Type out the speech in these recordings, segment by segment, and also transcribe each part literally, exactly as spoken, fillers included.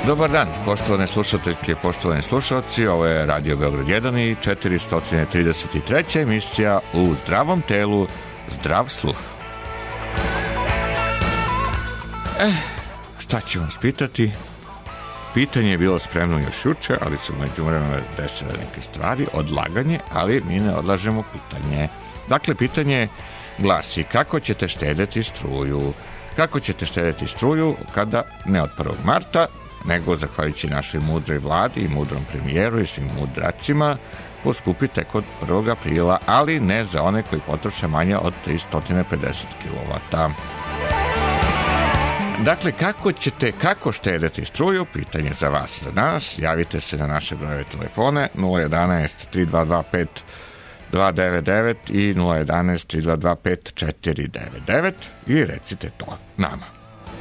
Dobar dan, poštovane slušateljke, poštovani slušalci, ovo je Radio Beograd jedan i četiristo trideset treća emisija u zdravom telu, zdrav sluh. Eh, šta ću vam spitati? Pitanje je bilo spremno još juče, ali su među vremena desile neke stvari, odlaganje, ali mi ne odlažemo pitanje. Dakle, pitanje glasi, kako ćete štedeti struju? Kako ćete štedeti struju kada ne od prvog marta, nego zahvaljujući našoj mudroj vladi i mudrom premijeru i svim mudracima poskupite kod prvog aprila, ali ne za one koji potroše manje od tristo pedeset kilovata. Dakle, kako ćete, kako štedeti struju? Pitanje za vas, za nas. Javite se na naše brojeve telefone nula jedanaest tri dva dva pet dva devet devet i nula jedanaest tri dva dva pet četiri devet devet i recite to nama.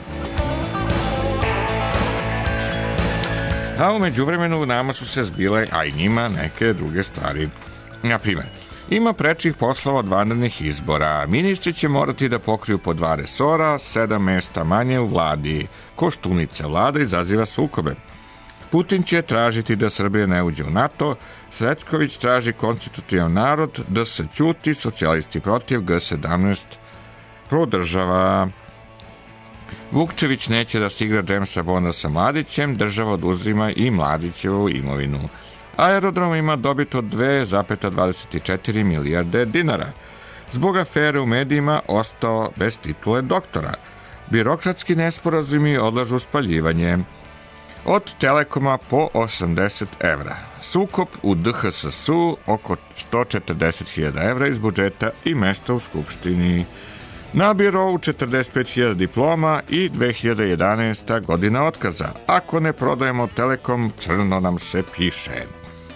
A u međuvremenu nama su se zbile, a i njima, neke druge stvari. Na primjer, ima prečih poslova od vanrednih izbora. Ministri će morati da pokriju po dva resora, sedam mesta manje u vladi. Koštunica vlada izaziva sukobe. Putin će tražiti da Srbija ne uđe u NATO, Srećković traži konstitutivan narod, D S ćuti, socijalisti protiv, G sedamnaest prodržava. Vukčević neće da se igra Jamesa Bonda sa Mladićem, država oduzima i Mladićevu imovinu. Aerodrom ima dobit od dve zarez dvadeset četiri milijarde dinara. Zbog afere u medijima ostao bez titule doktora. Birokratski nesporazumi odlažu spaljivanje. Od Telekoma po osamdeset evra. Sukob u D H S S-u oko sto četrdeset hiljada evra iz budžeta i mesta u Skupštini. Na birovu četrdeset pet hiljada diploma i dve hiljade jedanaesta godina otkaza. Ako ne prodajemo Telekom, crno nam se piše.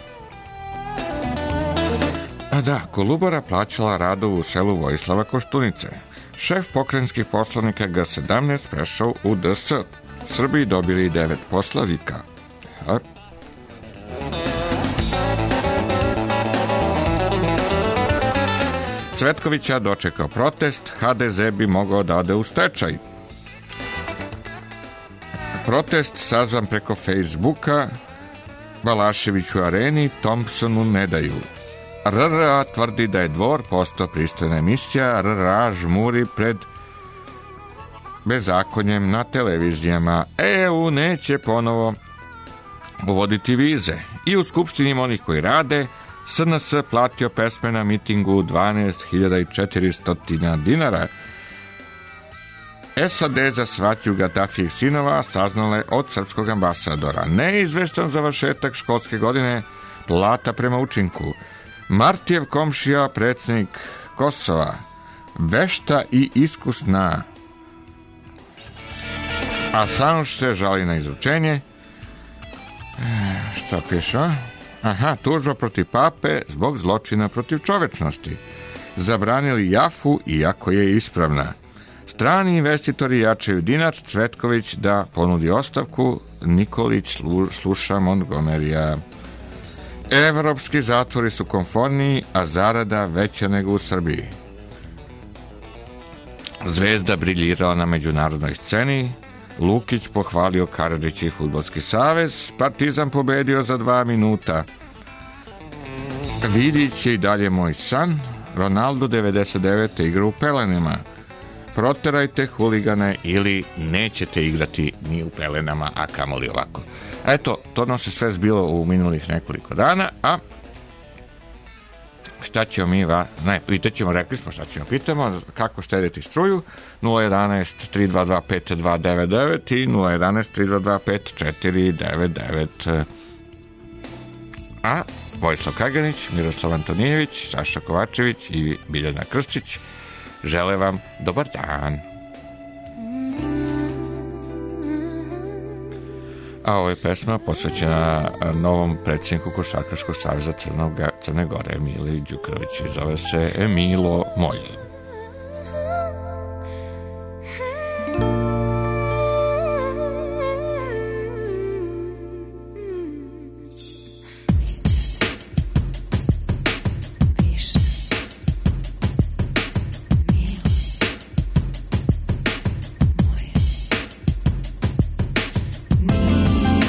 A da, Kolubara plaćala Radovu u selu Vojislava Koštunice. Šef pokrajinskih poslovnika G sedamnaest prešao u D S. Srbiji dobili devet poslavika. A? Cvetkovića dočekao protest, H D Z bi mogao da ode u stečaj. Protest sazvan preko Facebooka, Balašević u areni, Thompsonu ne daju. R R A tvrdi da je Dvor postao pristojna emisija, R R A žmuri pred bezakonjem na televizijama. E U neće ponovo uvoditi vize. I u Skupštini ima onih koji rade. S N S platio pesme na mitingu dvanaest hiljada četiristo dinara. S A D za svaću Gaddafijih sinova saznale od srpskog ambasadora. Neizvestan završetak školske godine, plata prema učinku. Martijev komšija, predsjednik Kosova, vešta i iskusna. Assange se žali na izručenje. Šta piše? Aha, tužba protiv pape zbog zločina protiv čovečnosti. Zabranili jafu iako je ispravna. Strani investitori jačaju dinar, Cvetković da ponudi ostavku, Nikolić sluša Montgomerya. Evropski zatvori su komforniji, a zarada veća nego u Srbiji. Zvezda briljirala na međunarodnoj sceni, Lukić pohvalio Karadžić i Fudbalski savez, Partizan pobedio za dva minuta. Vidić je i dalje moj san, Ronaldo devedeset devete igra u pelenama. Proterajte huligane ili nećete igrati ni u pelenama, a kamoli ovako. Eto, to nam se sve zbilo u minulih nekoliko dana, a šta ćemo mi va... Ne, pitat ćemo, rekli smo šta ćemo, pitamo kako štediti struju, nula jedanaest tri dva dva pet dva devet devet i nula jedanaest tri dva dva pet četiri devet devet. A Vojislav Kaganić, Miroslav Antonijević, Saša Kovačević i Biljana Krstić žele vam dobar dan. A ovo je pesma posvećena novom predsjedniku Košarkaškog saveza Crne Gore, Emili Đukanović, i zove se Emilo moj. Me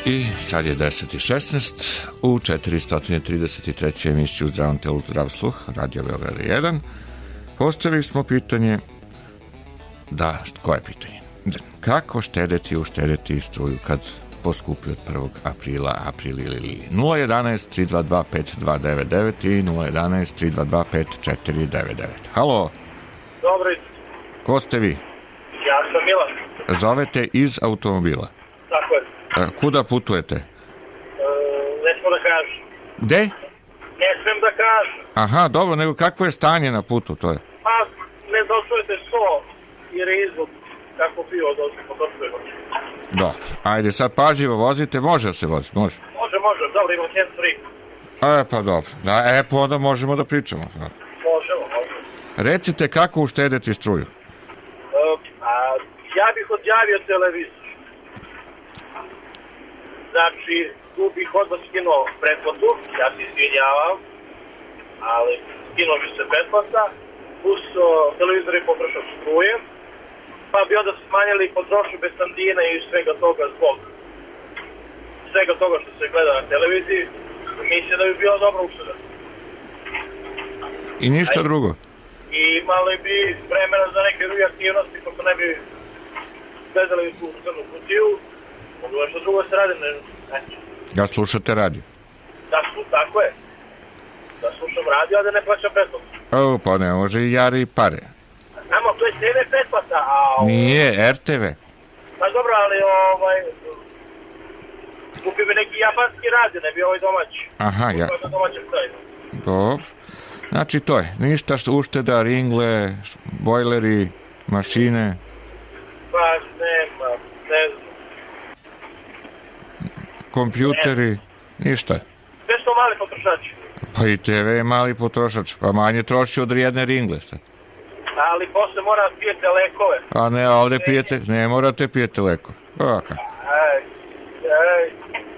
I sad je deset i šesnaest u četiristo trideset trećoj emisiji u Zdravom telu zdrav sluh, Radio Beograd jedan. Postavili smo pitanje, da, koje je pitanje? Kako štedeti i uštedeti struju kad poskupi od prvog aprila, april ili nula jedanaest tri dva dva pet dva devet devet i nula jedanaest tri dva dva pet četiri devet devet. Halo? Dobro. Ko ste vi? Ja sam Milan. Zovete iz automobila? Tako je. E, kuda putujete? E, ne smem da kažem. Gde? Ne smem da kažem. Aha, dobro, nego kakvo je stanje na putu, to je? Pa, ne dosujete sto, jer je izvod kako pivo dosujemo. Dobro, ajde, sad pažljivo vozite, može da se vozi, može? Može, može, dobro, imam hands free. E, pa dobro, da, e, pa onda možemo da pričamo. Možemo, možemo. Recite kako uštedeti struju? Uh, a, ja bih odjavio televizor. Znači, tu bih odmah skinuo pretplatu, ja se izvinjavam, ali skinuo bi se pretplata, plus uh, televizor je potrošao struje, pa bi onda smanjili potrošnju benzina i svega toga zbog svega toga što se gleda na televiziji. Mislim da bi bilo dobro ušteda. I ništa Aj. drugo? I imali bi vremena za neke druge aktivnosti, kako ne bi gledali tu crnu kutiju, mogu nešto drugo se radi, ne, ne. Ja slušate radio? Da, su, tako je. Da slušam radio, a da ne plaćam pretplatu. O, pa ne, može i jari i pare. Samo, to je te ve pretplata, a... Nije, er te ve. Pa dobro, ali ovaj... Kupi bi neki japanski radio, ne bi ovaj domaći. Aha, ja. Kupi domaćem sajnu. Dobro. Znači to je, ništa što ušteda, ringle, bojleri, mašine. Pa nema, ne znam. Kompjuteri, ne. Ništa. Sve što mali potrošači. Pa i te ve je mali potrošač, pa manje troši od jedne ringle, šta? Ali posle mora pijete lekove. A ne, ovde pijete, ne morate pijete lekove. O, kako? Aj, aj.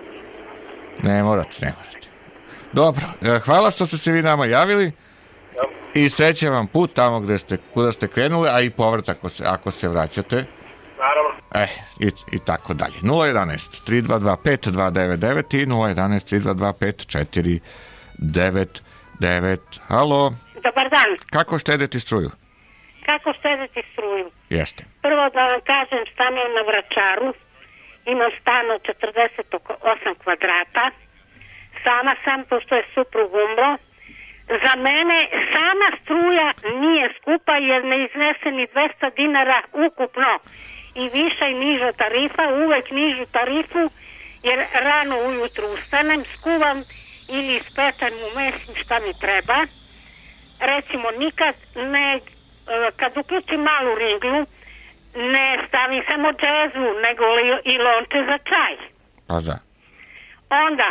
Ne morate, ne morate. Dobro, hvala što ste se vi nama javili. Dobro. I srećan vam put tamo gde ste, kuda ste krenuli, a i povrat ako se, ako se vraćate. Naravno. Eh, i, i tako dalje. nula jedanaest tri dva dva pet dva devet devet i nula jedanaest tri dva dva pet četiri devet devet. Halo? Dobar dan. Kako štedeti struju? Kako štedeti struju? Jeste. Prvo da vam kažem, stanujem na Vračaru, imam stan od četrdeset osam kvadrata, sama sam, pošto je suprug umro. Za mene sama struja nije skupa jer ne iznese ni dvesta dinara ukupno i viša i niža tarifa, uvek nižu tarifu jer rano ujutru ustanem, skuvam ili ispečem u mesim šta mi treba. Recimo nikad ne, kad uključim malu ringlu, ne stavim samo džezu, nego li, i lonče za čaj. Pa da. Onda,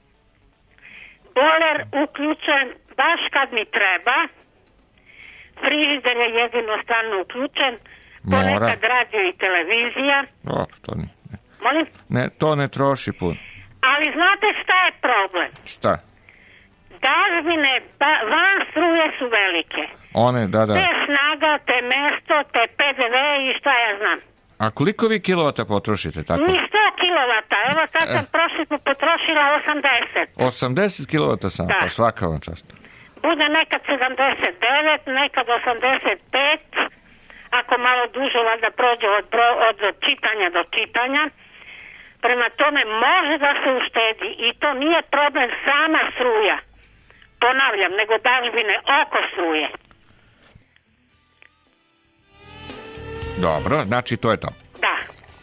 boiler uključen baš kad mi treba, frižider je jedino stalno uključen, ponekad radio i televizija. O, to nije. Ne. Molim? Ne, to ne troši pun. Ali znate šta je problem? Šta? Dažbine van struje su velike. One, da, da. Te snaga, te mesto, te pe de ve i šta ja znam. A koliko vi kilovata potrošite tako? Ni sto kilovata. Evo sad sam eh. prošli put potrošila osamdeset. osamdeset kilovata sam, da. Pa svaka vam čast. Bude nekad sedamdeset devet, nekad osamdeset pet, ako malo duže valjda prođe od, od čitanja do čitanja. Prema tome može da se uštedi i to nije problem sama struja. Ponavljam, nego dažbine oko struje. Dobro, znači to je to. Da.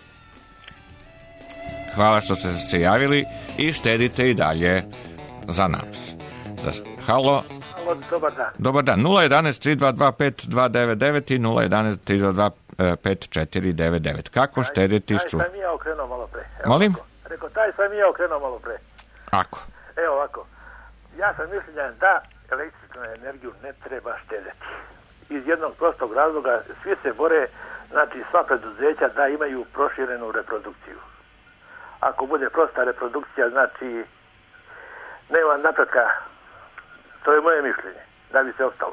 Hvala što ste se javili i štedite i dalje za nas. Za... Halo? Halo, dobar dan. Dobar dan. nula jedanaest tri dva dva pet dva devet devet i nula jedanaest tri dva dva pet četiri devet devet. Kako štediti struju? Taj sam i ja okrenuo malo pre. Evo Molim? Ovako. Rekao, taj sam i ja okrenuo malo pre. Ako? Evo ovako. Ja sam mišljenja da električnu energiju ne treba štedeti. Iz jednog prostog razloga svi se bore, znači sva preduzeća da imaju proširenu reprodukciju. Ako bude prosta reprodukcija, znači nema napretka. To je moje mišljenje, da bi se ostalo.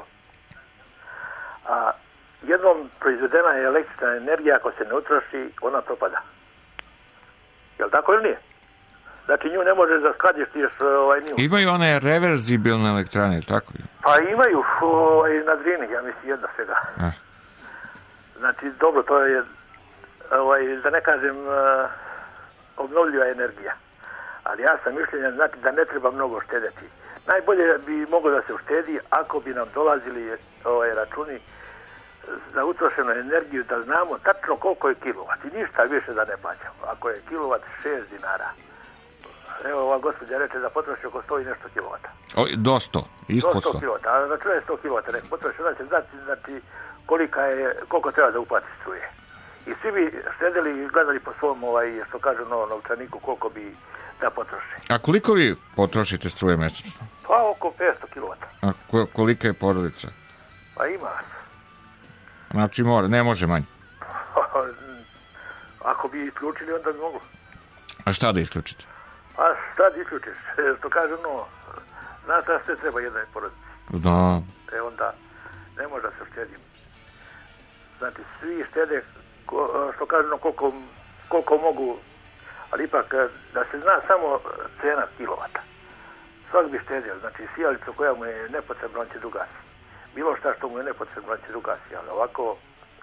A jednom proizvedena je električna energija, ako se ne utroši, ona propada. Jel' tako ili nije? Znači nju ne može da skladištiš ovaj, nju. Imaju one reverzibilne elektrane, tako je? Pa imaju ovaj, na Drini, ja mislim, jedna svega. A. Znači, dobro, to je, ovaj, da ne kažem, uh, obnovljiva energija. Ali ja sam mišljenja, znači, da ne treba mnogo štedeti. Najbolje bi moglo da se uštedi ako bi nam dolazili ovaj, računi za utrošenu energiju, da znamo tačno koliko je kilovat i ništa više da ne plaćamo. Ako je kilovat šest dinara, evo ova gospođa reče da potroši oko sto i nešto kilovata. O, do sto, ispod sto. sto kilovata, a računaj sto kilovata, nek potroši, onda će znati, znači kolika je, koliko treba da uplati struje. I svi bi štedili i gledali po svom, ovaj, što kažu, no, novčaniku, koliko bi da potroši. A koliko vi potrošite struje mesečno? Pa oko petsto kilovata. A ko, kolika je porodica? Pa ima. Znači mora, ne može manje. Ako bi isključili, onda bi moglo. A šta da isključite? A šta da isključiš? Što kažu, no, znaš šta sve treba jednoj porodici. Znam. E onda ne može da se štedi. Znači, svi štede, ko, što kažu, no, koliko, koliko mogu, ali ipak da se zna samo cena kilovata. Svak bi štedio, znači sijalicu koja mu je nepotrebna, on će dugasi. Bilo šta što mu je nepotrebno, on će dugasi, ali ovako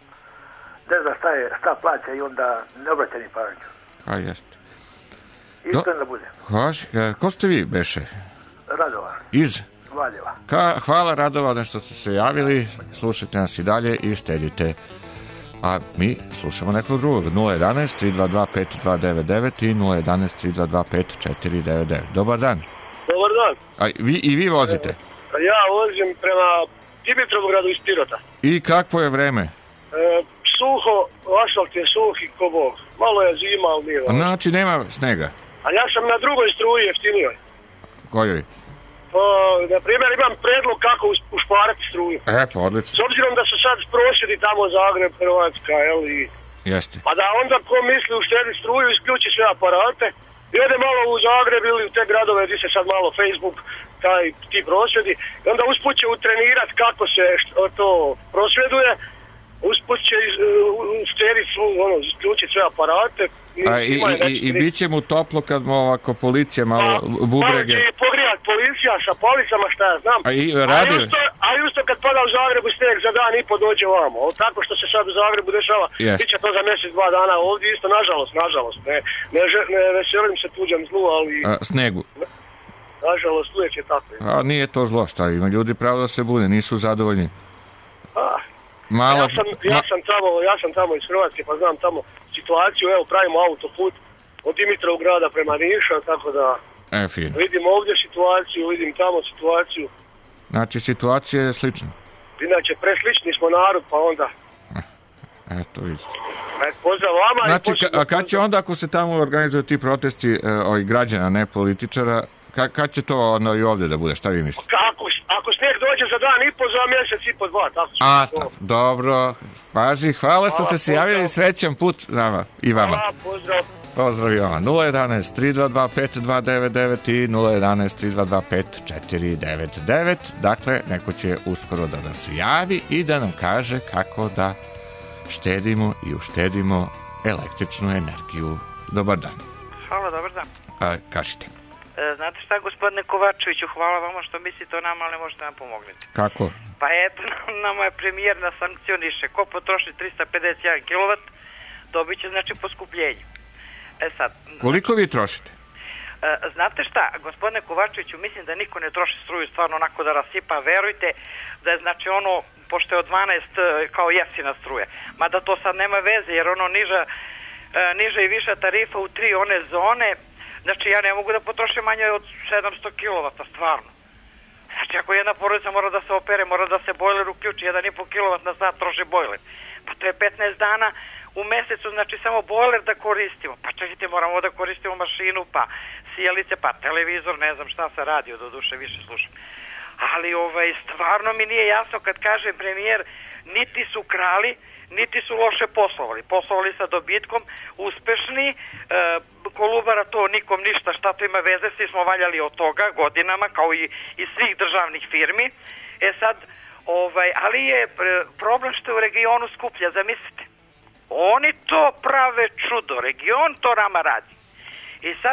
ne zna šta, je, šta plaća i onda ne obraća ni pažnju. A jeste. Iskren da bude. Hvala, ko ste vi, beše? Radovan. Iz? Valjeva. Ka, hvala Radovan što ste se javili, slušajte nas i dalje i štedite. A mi slušamo nekog drugog. nula jedanaest tri dva dva pet dva devet devet i nula jedanaest tri dva dva pet četiri devet devet. Dobar dan. Dobar dan. A vi, i vi vozite? Ja vozim prema Dimitrovgradu iz Pirota. I kakvo je vreme? E, suho, asfalt je suhi ko bog. Malo je zima, ali nije. Znači nema snega? A ja sam na drugoj struji jeftinijoj. Kojoj? Pa, na primjer, imam predlog kako ušparati struju. E, pa odlično. S obzirom da su sad prosvjedi tamo Zagreb, Hrvatska, jel, i... Jeste. Pa da onda ko misli uštediti struju, isključi sve aparate, i ode malo u Zagreb ili u te gradove gdje se sad malo Facebook, taj, ti prosvjedi, i onda usput će utrenirati kako se što, to prosvjeduje, usput će uštediti svu, ono, isključiti sve aparate. I, A, i, i, i bit će mu toplo kad mu ovako policija malo pa, bubrege. Malo će pogrijat policija sa palicama, šta ja znam. A i radi... A, a justo kad pada u Zagrebu snijeg za dan i po dođe vamo. O, tako što se sad u Zagrebu dešava, yes. Biće to za mjesec, dva dana ovdje isto, nažalost, nažalost. Ne, ne, ne veselim se tuđem zlu, ali... A, snegu. Nažalost, uvijek je tako. A nije to zlo, šta ima ljudi pravo da se bude, nisu zadovoljni. A, Malo... ja, sam, ja, sam tamo, ja sam tamo iz Hrvatske, pa znam tamo situaciju, evo pravimo autoput od Dimitrovgrada prema Niša, tako da e, fino. Vidim ovdje situaciju, vidim tamo situaciju. Znači situacija je slična? Inače, preslični smo narod, pa onda... Eto, vidite. Pozdrav vama. Znači, i ka, a kad će onda, ako se tamo organizuju ti protesti e, ovih građana, ne političara, ka, kad će to ono i ovdje da bude, šta vi mislite? Ako, ako snijeg dođe za dan i po, za mjesec i po dva, tako su. A, ta, dobro, paži, hvala što ste se javili, srećan put nama i vama. Hvala, pozdrav. Pozdrav i vama. nula jedanaest tri dva dva pet dva devet devet i nula jedanaest tri dva dva pet četiri devet devet. Dakle, neko će uskoro da nam se javi i da nam kaže kako da štedimo i uštedimo električnu energiju. Dobar dan. Hvala, dobar dan. A, kažite. E, znate šta, gospodine Kovačeviću, hvala vama što mislite o nama, ali ne možete nam pomogniti. Kako? Pa eto, nama je premijer na sankcioniše. Ko potroši trista pedeset jedan kilovat, dobit će, znači, poskupljenje. E sad... Koliko vi trošite? E, znate šta, gospodine Kovačeviću, mislim da niko ne troši struju stvarno onako da rasipa. Verujte da je, znači, ono, pošto je od dvanaest kao jeftina struje. Mada to sad nema veze, jer ono niža, e, niža i viša tarifa u tri one zone, znači ja ne mogu da potrošim manje od sedamsto kilovata, stvarno. Znači ako jedna porodica mora da se opere, mora da se bojler uključi, jedan i po kilovat na sat troši bojler. Pa to je petnaest dana u mesecu, znači samo bojler da koristimo. Pa čekajte, moramo da koristimo mašinu, pa sijalice, pa televizor, ne znam šta se radi, do duše više slušam. Ali ovaj, stvarno mi nije jasno kad kaže premijer, niti su krali, niti su loše poslovali. Poslovali sa dobitkom, uspešni, e, Kolubara to nikom ništa, šta to ima veze, svi smo valjali od toga godinama, kao i, i svih državnih firmi. E sad, ovaj, ali je problem što je u regionu skuplja, zamislite. Oni to prave čudo, region to nama radi. I sad,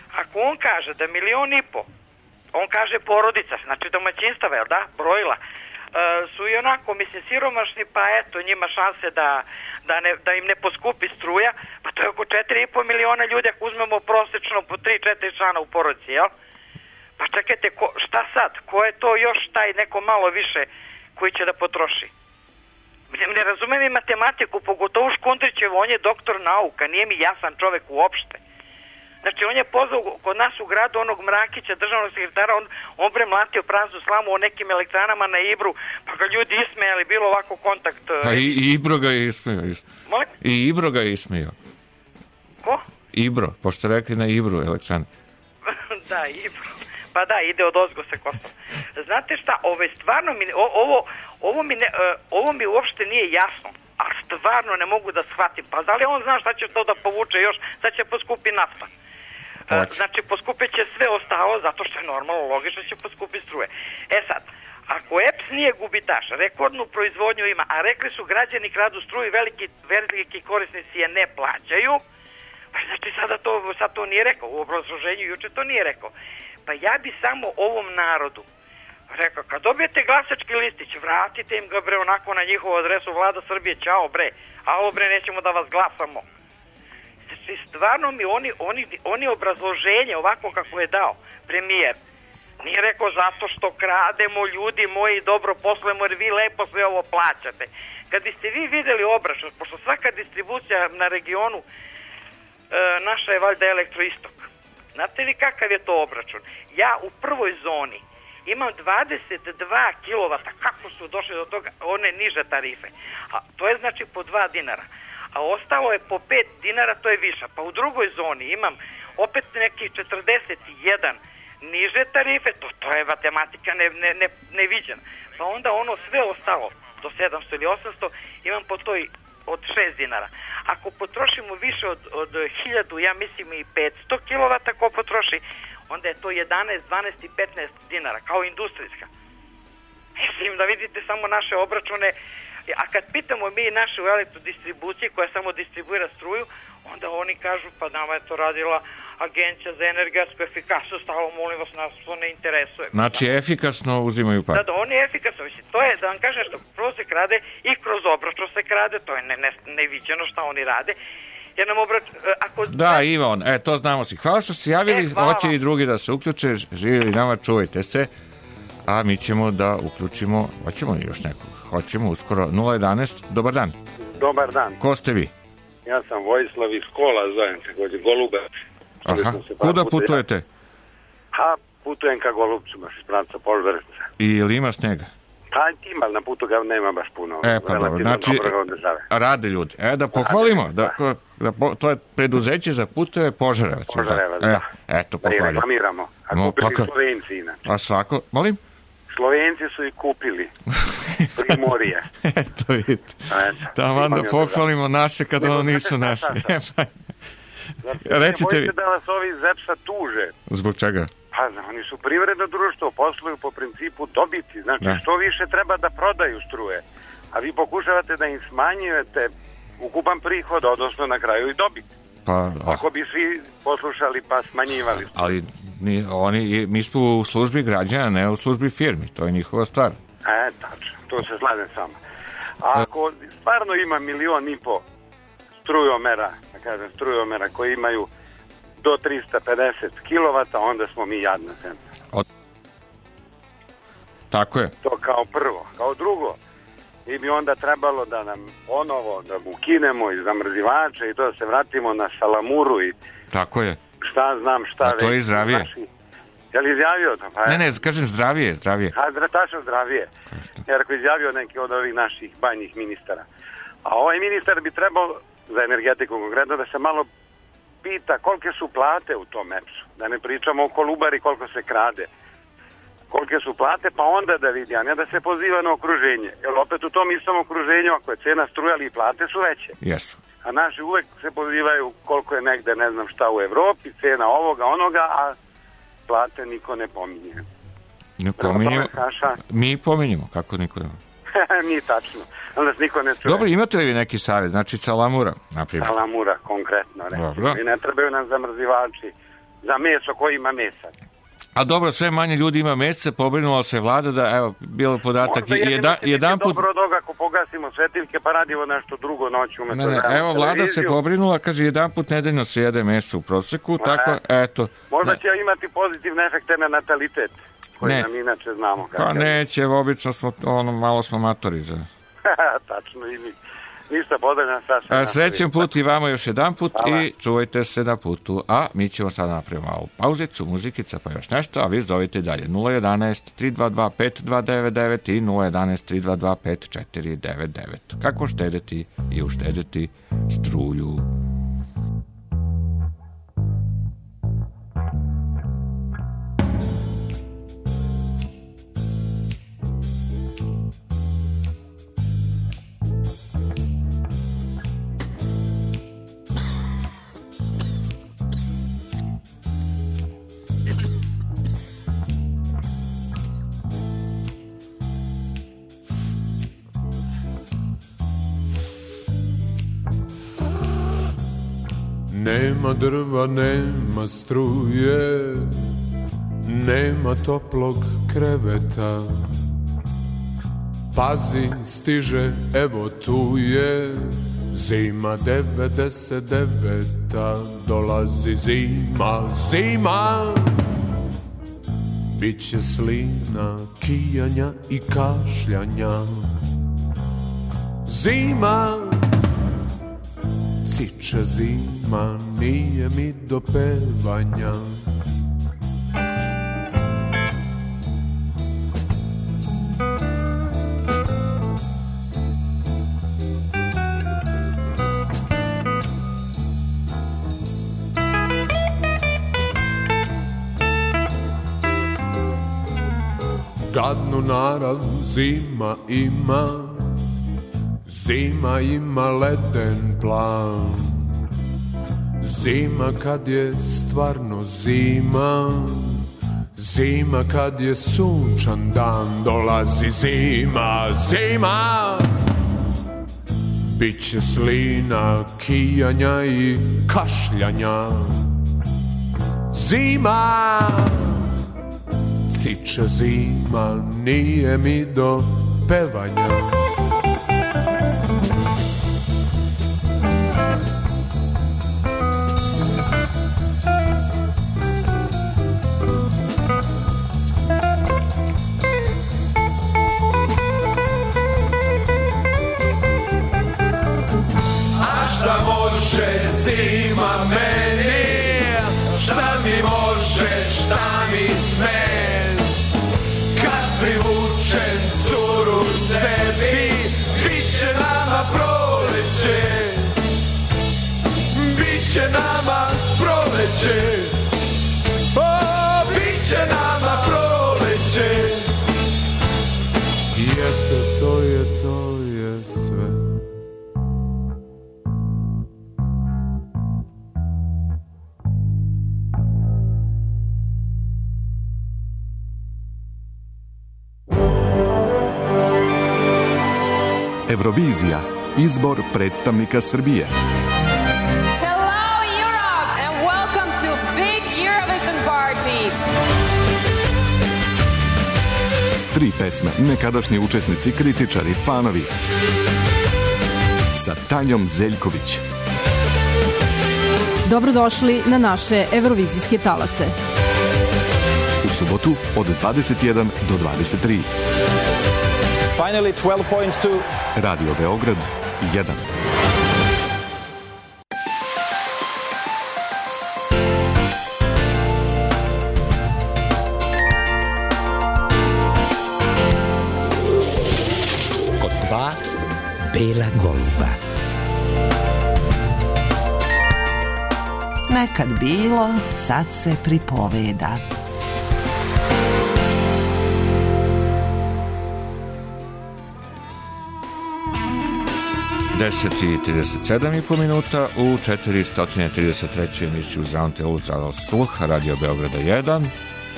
Ako on kaže da milion i po, on kaže porodica, znači domaćinstava, jel da, brojila, Uh, su i onako, mislim, siromašni, pa eto, njima šanse da, da, ne, da im ne poskupi struja, pa to je oko četiri i po miliona ljudi ako uzmemo prosečno po tri četiri člana u porodici, jel? Pa čekajte, ko, šta sad? Ko je to još taj neko malo više koji će da potroši? Ne, ne razumem i matematiku, pogotovo Škundrićev, on je doktor nauka, nije mi jasan čovek uopšte. Znači, on je pozvao kod nas u gradu onog Mrakića, državnog sekretara, on, on bre mlatio praznu slamu o nekim elektranama na Ibru, pa ga ljudi ismejali, bilo ovako kontakt. Pa i, i Ibro ga je ismeo. Molim? I Ibro ga je ismeo. Ko? Ibro, pošto rekli na Ibru elektrane. Da, Ibro. Pa da, ide od ozgo sa kostom. Znate šta, ovaj, stvarno mi, o, ovo, ovo, mi ne, ovo mi uopšte nije jasno, ali stvarno ne mogu da shvatim. Pa da li on zna šta će to da povuče još, sad će poskupi nafta. Oči. Znači, poskupit će sve ostalo, zato što je normalno, logično će poskupi struje. E sad, ako E P S nije gubitaš, rekordnu proizvodnju ima, a rekli su građani kradu struju, veliki, veliki korisnici je ne plaćaju, pa znači sada to, sad to nije rekao, u obrazloženju juče to nije rekao. Pa ja bi samo ovom narodu rekao, kad dobijete glasački listić, vratite im ga bre onako na njihovu adresu, Vlada Srbije, čao bre, alo bre, nećemo da vas glasamo. Znači, stvarno mi oni, oni, oni obrazloženje ovako kako je dao premijer, nije rekao zato što krademo, ljudi moji, dobro poslujemo jer vi lepo sve ovo plaćate. Kad biste vi videli obračun, pošto svaka distribucija na regionu, e, naša je valjda Elektroistok. Znate li kakav je to obračun? Ja u prvoj zoni imam dvadeset dva kilovata, kako su došli do toga, one niže tarife. A to je znači po dva dinara. A ostalo je po pet dinara, to je viša. Pa u drugoj zoni imam opet neki četrdeset jedan niže tarife, to, to je matematika ne, ne, ne, neviđena. Pa onda ono sve ostalo, do sedamsto ili osamsto, imam po toj od šest dinara. Ako potrošimo više od, od hiljadu, ja mislim i petsto kilovata ko potroši, onda je to jedanaest, dvanaest i petnaest dinara, kao industrijska. Mislim da vidite samo naše obračune, a kad pitamo mi našu elektrodistribuciju koja samo distribuira struju, onda oni kažu pa nama je to radila Agencija za energetsku efikasnost, stalo molim vas, nas to ne interesuje. Znači efikasno uzimaju par. Da, da, oni efikasno, mislim, to je, da vam kažem što prvo se krade i kroz obračun se krade, to je ne, ne, neviđeno šta oni rade. Jer nam obrač... Ako... Da, ima on, e, to znamo si. Hvala što ste javili, e, hoće i drugi da se uključe, živjeli nama, čuvajte se, a mi ćemo da uključimo, hoćemo li još nekog? Hoćemo uskoro, nula jedanaest, dobar dan. Dobar dan. Ko ste vi? Ja sam Vojislav iz Kola, zovem se, gođe Golubac. Aha, kuda putujete? Ha, putujem ka Golubcu, baš iz pravca Polverca. I ili ima snega? Pa ima, na putu ga nema baš puno. E, pa dobro, znači, rade ljudi. E, da pohvalimo, da, da, to je preduzeće za puteve Požarevac. Požarevac, da. E, eto, pohvalimo. Da i reklamiramo. A no, kupili pa, Slovenci, inače. A svako, molim? Slovenci su i kupili. Primorje. Eto, vidite. Tamo da pohvalimo naše kad ono nisu naše. Recite vi. Bojite da vas ovi iz E P S-a tuže. Zbog čega? Pa, oni su privredno društvo, posluju po principu dobiti. Znači, da. Što više treba da prodaju struje. A vi pokušavate da im smanjujete ukupan prihod, odnosno na kraju i dobit. Pa, ako bi svi poslušali pa smanjivali. Ali mi, oni, mi smo u službi građana, ne u službi firmi. To je njihova stvar. E, tačno. To se slažem sama. A ako stvarno ima milion i po strujomera, da kažem, strujomera koji imaju do trista pedeset kilovata, onda smo mi jadna zemlja. Od... Tako je. To kao prvo. Kao drugo, i bi onda trebalo da nam ponovo, da ukinemo i zamrzivače i to da se vratimo na salamuru i... Tako je. Šta znam, šta već. A to je zdravije. Naši... Je li izjavio to? Pa, ne, ne, kažem zdravije, zdravije. A, tačno zdravije. Kašto? Jer ako izjavio neki od ovih naših banjih ministara. A ovaj ministar bi trebao, za energetiku konkretno, da se malo pita kolike su plate u tom E P S-u. Da ne pričamo o Kolubari koliko se krade. Kolike su plate, pa onda da vidi, a ne da se poziva na okruženje. Jer opet u tom istom okruženju, ako je cena struje, ali i plate su veće. Jesu. A naši uvek se pozivaju koliko je negde, ne znam šta, u Evropi, cena ovoga, onoga, a plate niko ne pominje. Ne pominjemo. Mi pominjemo, kako niko ne... Nije tačno. Onda se niko ne čuje. Dobro, imate li neki savjet? Znači salamura, naprimjer. Salamura, konkretno. I ne trebaju nam zamrzivači. za meso ko ima mesa. A dobro, sve manje ljudi ima mesa, pobrinula se vlada da, evo, bilo podatak, jedan, jedan put... Dobro od toga ako pogasimo svetiljke pa radimo nešto drugo noću. Ne, ne, evo, vlada se pobrinula, kaže, jedan put nedeljno se jede meso u proseku, tako, eto... Možda ne. će imati pozitivne efekte na natalitet, koji ne. nam inače znamo. Pa neće, obično smo, ono, malo smo matori za... Tačno, i mi. Ništa, pozdravljam Saša. Srećen put i vama još jedan put. Hvala. I čuvajte se na putu. A mi ćemo sad napraviti malu pauzicu, muzikica pa još nešto, a vi zovite dalje nula jedanaest tri dva dva pet dva devet devet i nula jedanaest tri dva dva pet četiri devet devet. Kako štedeti i uštedeti struju? Nema drva, nema struje, nema toplog kreveta. Pazi, stiže, evo tu je zima devedeset deveta. Dolazi zima, zima. Biće slina, kijanja i kašljanja. Zima, ciče zima, nije mi do pevanja. Gadnu narav zima ima, zima ima leden plan. Zima kad je stvarno zima, zima kad je sunčan dan. Dolazi zima, zima. Biće slina, kijanja i kašljanja. Zima, ciče zima, nije mi do pevanja. Šta može zima meni, šta mi može, šta mi sme, kad privučem curu sebi, bit će nama proleće, bit će nama proleće, o, bit će nama proleće. I eto, to je, to je sve. Eurovizija, izbor predstavnika Srbije. Hello Europe and welcome to Big Eurovision Party. Tri pesme, nekadašnji učesnici, kritičari, fanovi. Sa Tanjom Zeljković. Dobrodošli na naše evrovizijske talase. U subotu od dvadeset jedan do dvadeset tri. Finally twelve points to Radio Beograd jedan. Kod dva bela goluba. Nekad bilo, sad se pripoveda. deset i trideset sedam i po minuta u četiristo trideset trećoj emisiju za Antelu za sluh Radio Beograda jedan.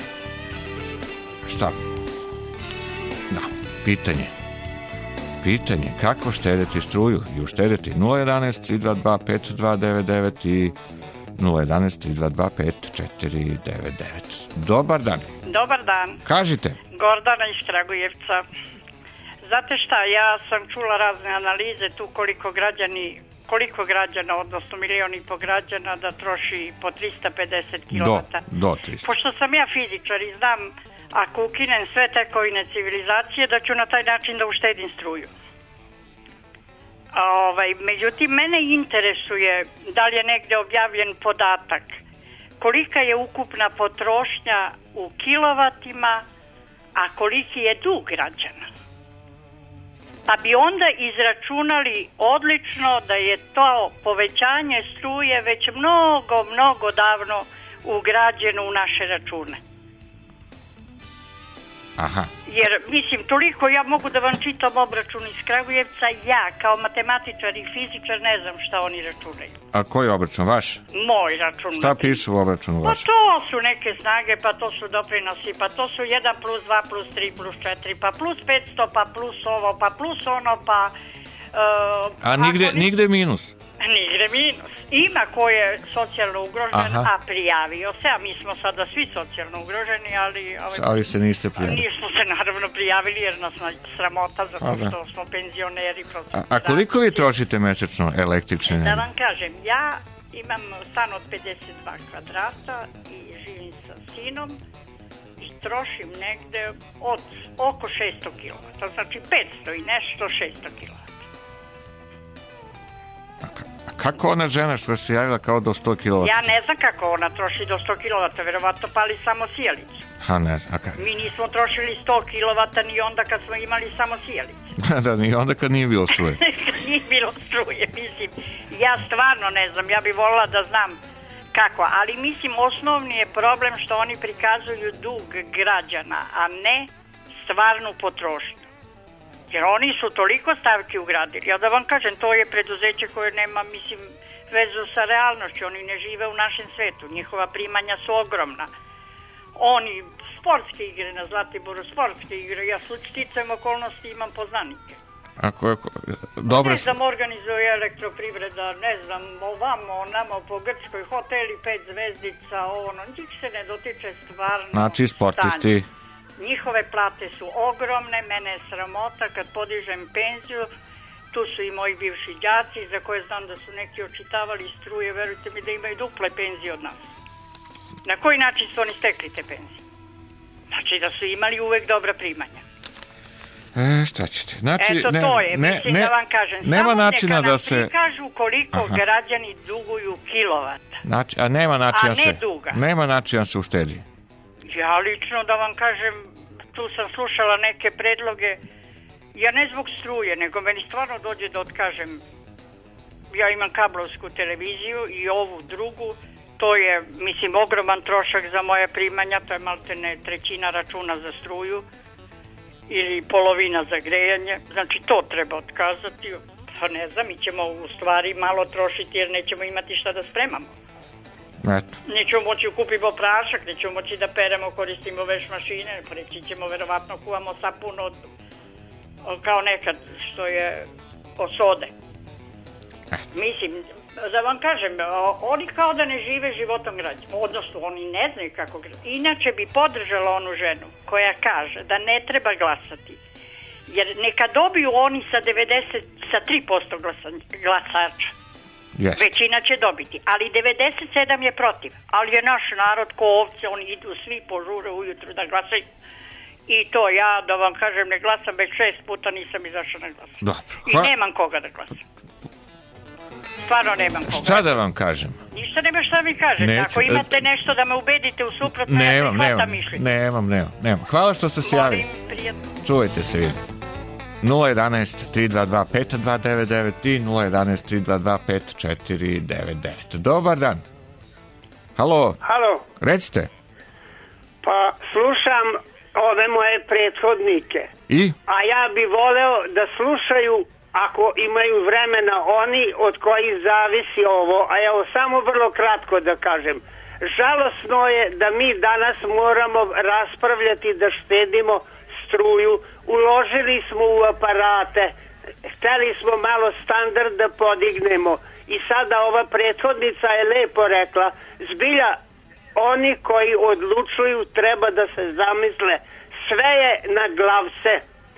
Šta? Da, pitanje. Pitanje kako štedeti struju i uštedeti nula jedanaest tri dva dva pet dva devet devet i nula jedan tri dva dva pet četiri devet devet. Dobar dan. Dobar dan. Kažite. Gordana iz Kragujevca. Znate šta, ja sam čula razne analize tu koliko građani, koliko građana, odnosno milion i po građana da troši po trista pedeset kilovata. Do, do trista. Pošto sam ja fizičar i znam, ako ukinem sve tekovine civilizacije, da ću na taj način da uštedim struju. Ovaj, međutim, mene interesuje da li je negde objavljen podatak kolika je ukupna potrošnja u kilovatima, a koliki je dug građana. Pa bi onda izračunali odlično da je to povećanje struje već mnogo, mnogo davno ugrađeno u naše račune. Aha. Jer, mislim, toliko ja mogu da vam čitam obračun iz Kragujevca, ja kao matematičar i fizičar ne znam šta oni računaju. A koji je obračun vaš? Moj račun. Šta piše u obračunu vaš? Pa to su neke snage, pa to su doprinosi, pa to su jedan plus dva plus tri plus četiri, pa plus petsto, pa plus ovo, pa plus ono, pa... Uh, a nigde, ni... nigde minus? Nigde minus. Ima ko je socijalno ugrožen, aha, a prijavio se, a mi smo sada svi socijalno ugroženi, ali... Ovaj, ali se niste prijavili? Nismo se naravno prijavili jer nas sramota zato što smo penzioneri. A, a koliko vi trošite mesečno električne energije? Da vam kažem, ja imam stan od pedeset dva kvadrata i živim sa sinom i trošim negde od oko šesto kilovata, znači petsto i nešto, šesto kilovata. Kako ona žena što se javila kao do sto kilovata? Ja ne znam kako ona troši do sto kilovata, verovatno pali samo sijalicu. Ha, ne znam. Ka... Mi nismo trošili sto kilovata ni onda kad smo imali samo sijalicu. Da, da, ni onda kad nije bilo struje. Nije bilo struje, mislim. Ja stvarno ne znam, ja bih volila da znam kako, ali mislim osnovni je problem što oni prikazuju dug građana, a ne stvarnu potrošnju. Jer oni su toliko stavki ugradili. Ja da vam kažem, to je preduzeće koje nema, mislim, vezu sa realnošću. Oni ne žive u našem svetu. Njihova primanja su ogromna. Oni sportske igre na Zlatiboru, sportske igre. Ja slučiticajem okolnosti imam poznanike. Ako je... Dobro... Ne znam, organizuje elektroprivreda, ne znam, ovamo, onamo, po Grčkoj, hoteli, pet zvezdica, ono. Njih se ne dotiče stvarno. Znači, sportisti... Njihove plate su ogromne, mene je sramota kad podižem penziju, tu su i moji bivši đaci za koje znam da su neki očitavali struje, verujte mi da imaju duple penzije od nas. Na koji način su oni stekli te penzije? Znači da su imali uvek dobra primanja. E, šta ćete? Znači, Eto ne, to je, ne, mislim ne, da vam kažem. nema Samo načina neka nam da se... prikažu koliko aha, građani duguju kilovata. Znači, a nema načina a ne se... duga. Nema načina se uštedi. Ja lično da vam kažem, tu sam slušala neke predloge, ja ne zbog struje, nego meni stvarno dođe da otkažem. Ja imam kablovsku televiziju i ovu drugu, to je, mislim, ogroman trošak za moje primanja, to je maltene trećina računa za struju ili polovina za grejanje, znači to treba otkazati, pa ne znam, mi ćemo u stvari malo trošiti jer nećemo imati šta da spremamo. Eto. Nećemo moći kupimo prašak, nećemo moći da peremo, koristimo veš mašine, preći ćemo, verovatno kuvamo sapun od, od, kao nekad, što je od sode. Mislim, da vam kažem, oni kao da ne žive životom građana, odnosno oni ne znaju kako građana. Inače bi podržala onu ženu koja kaže da ne treba glasati, jer neka dobiju oni sa devedeset, sa tri posto glasača. Yes. Većina će dobiti, ali devedeset sedam je protiv, ali je naš narod ko ovce, oni idu svi požure ujutru da glasaju i to ja da vam kažem ne glasam, već šest puta nisam izašao na glas. Dobro. I nemam koga da glasam. Stvarno nemam koga. Šta da vam kažem? Ništa nema šta mi kažete. Neću, ako imate nešto da me ubedite u suprotno, nemam, ja nemam, mišljenje. Nemam, nemam, nemam. Hvala što ste se javili. Čuvajte se vi. nula jedan tri dva dva pet dva devet devet i nula jedan tri dva dva pet četiri devet devet. Dobar dan. Halo. Halo. Recite. Pa slušam ove moje prethodnike. I? A ja bi voleo da slušaju, ako imaju vremena, oni od kojih zavisi ovo. A evo samo vrlo kratko da kažem. Žalosno je da mi danas moramo raspravljati da štedimo struju. Uložili smo u aparate, hteli smo malo standard da podignemo I sada ova prethodnica je lepo rekla, zbilja oni koji odlučuju treba da se zamisle, sve je na glavce.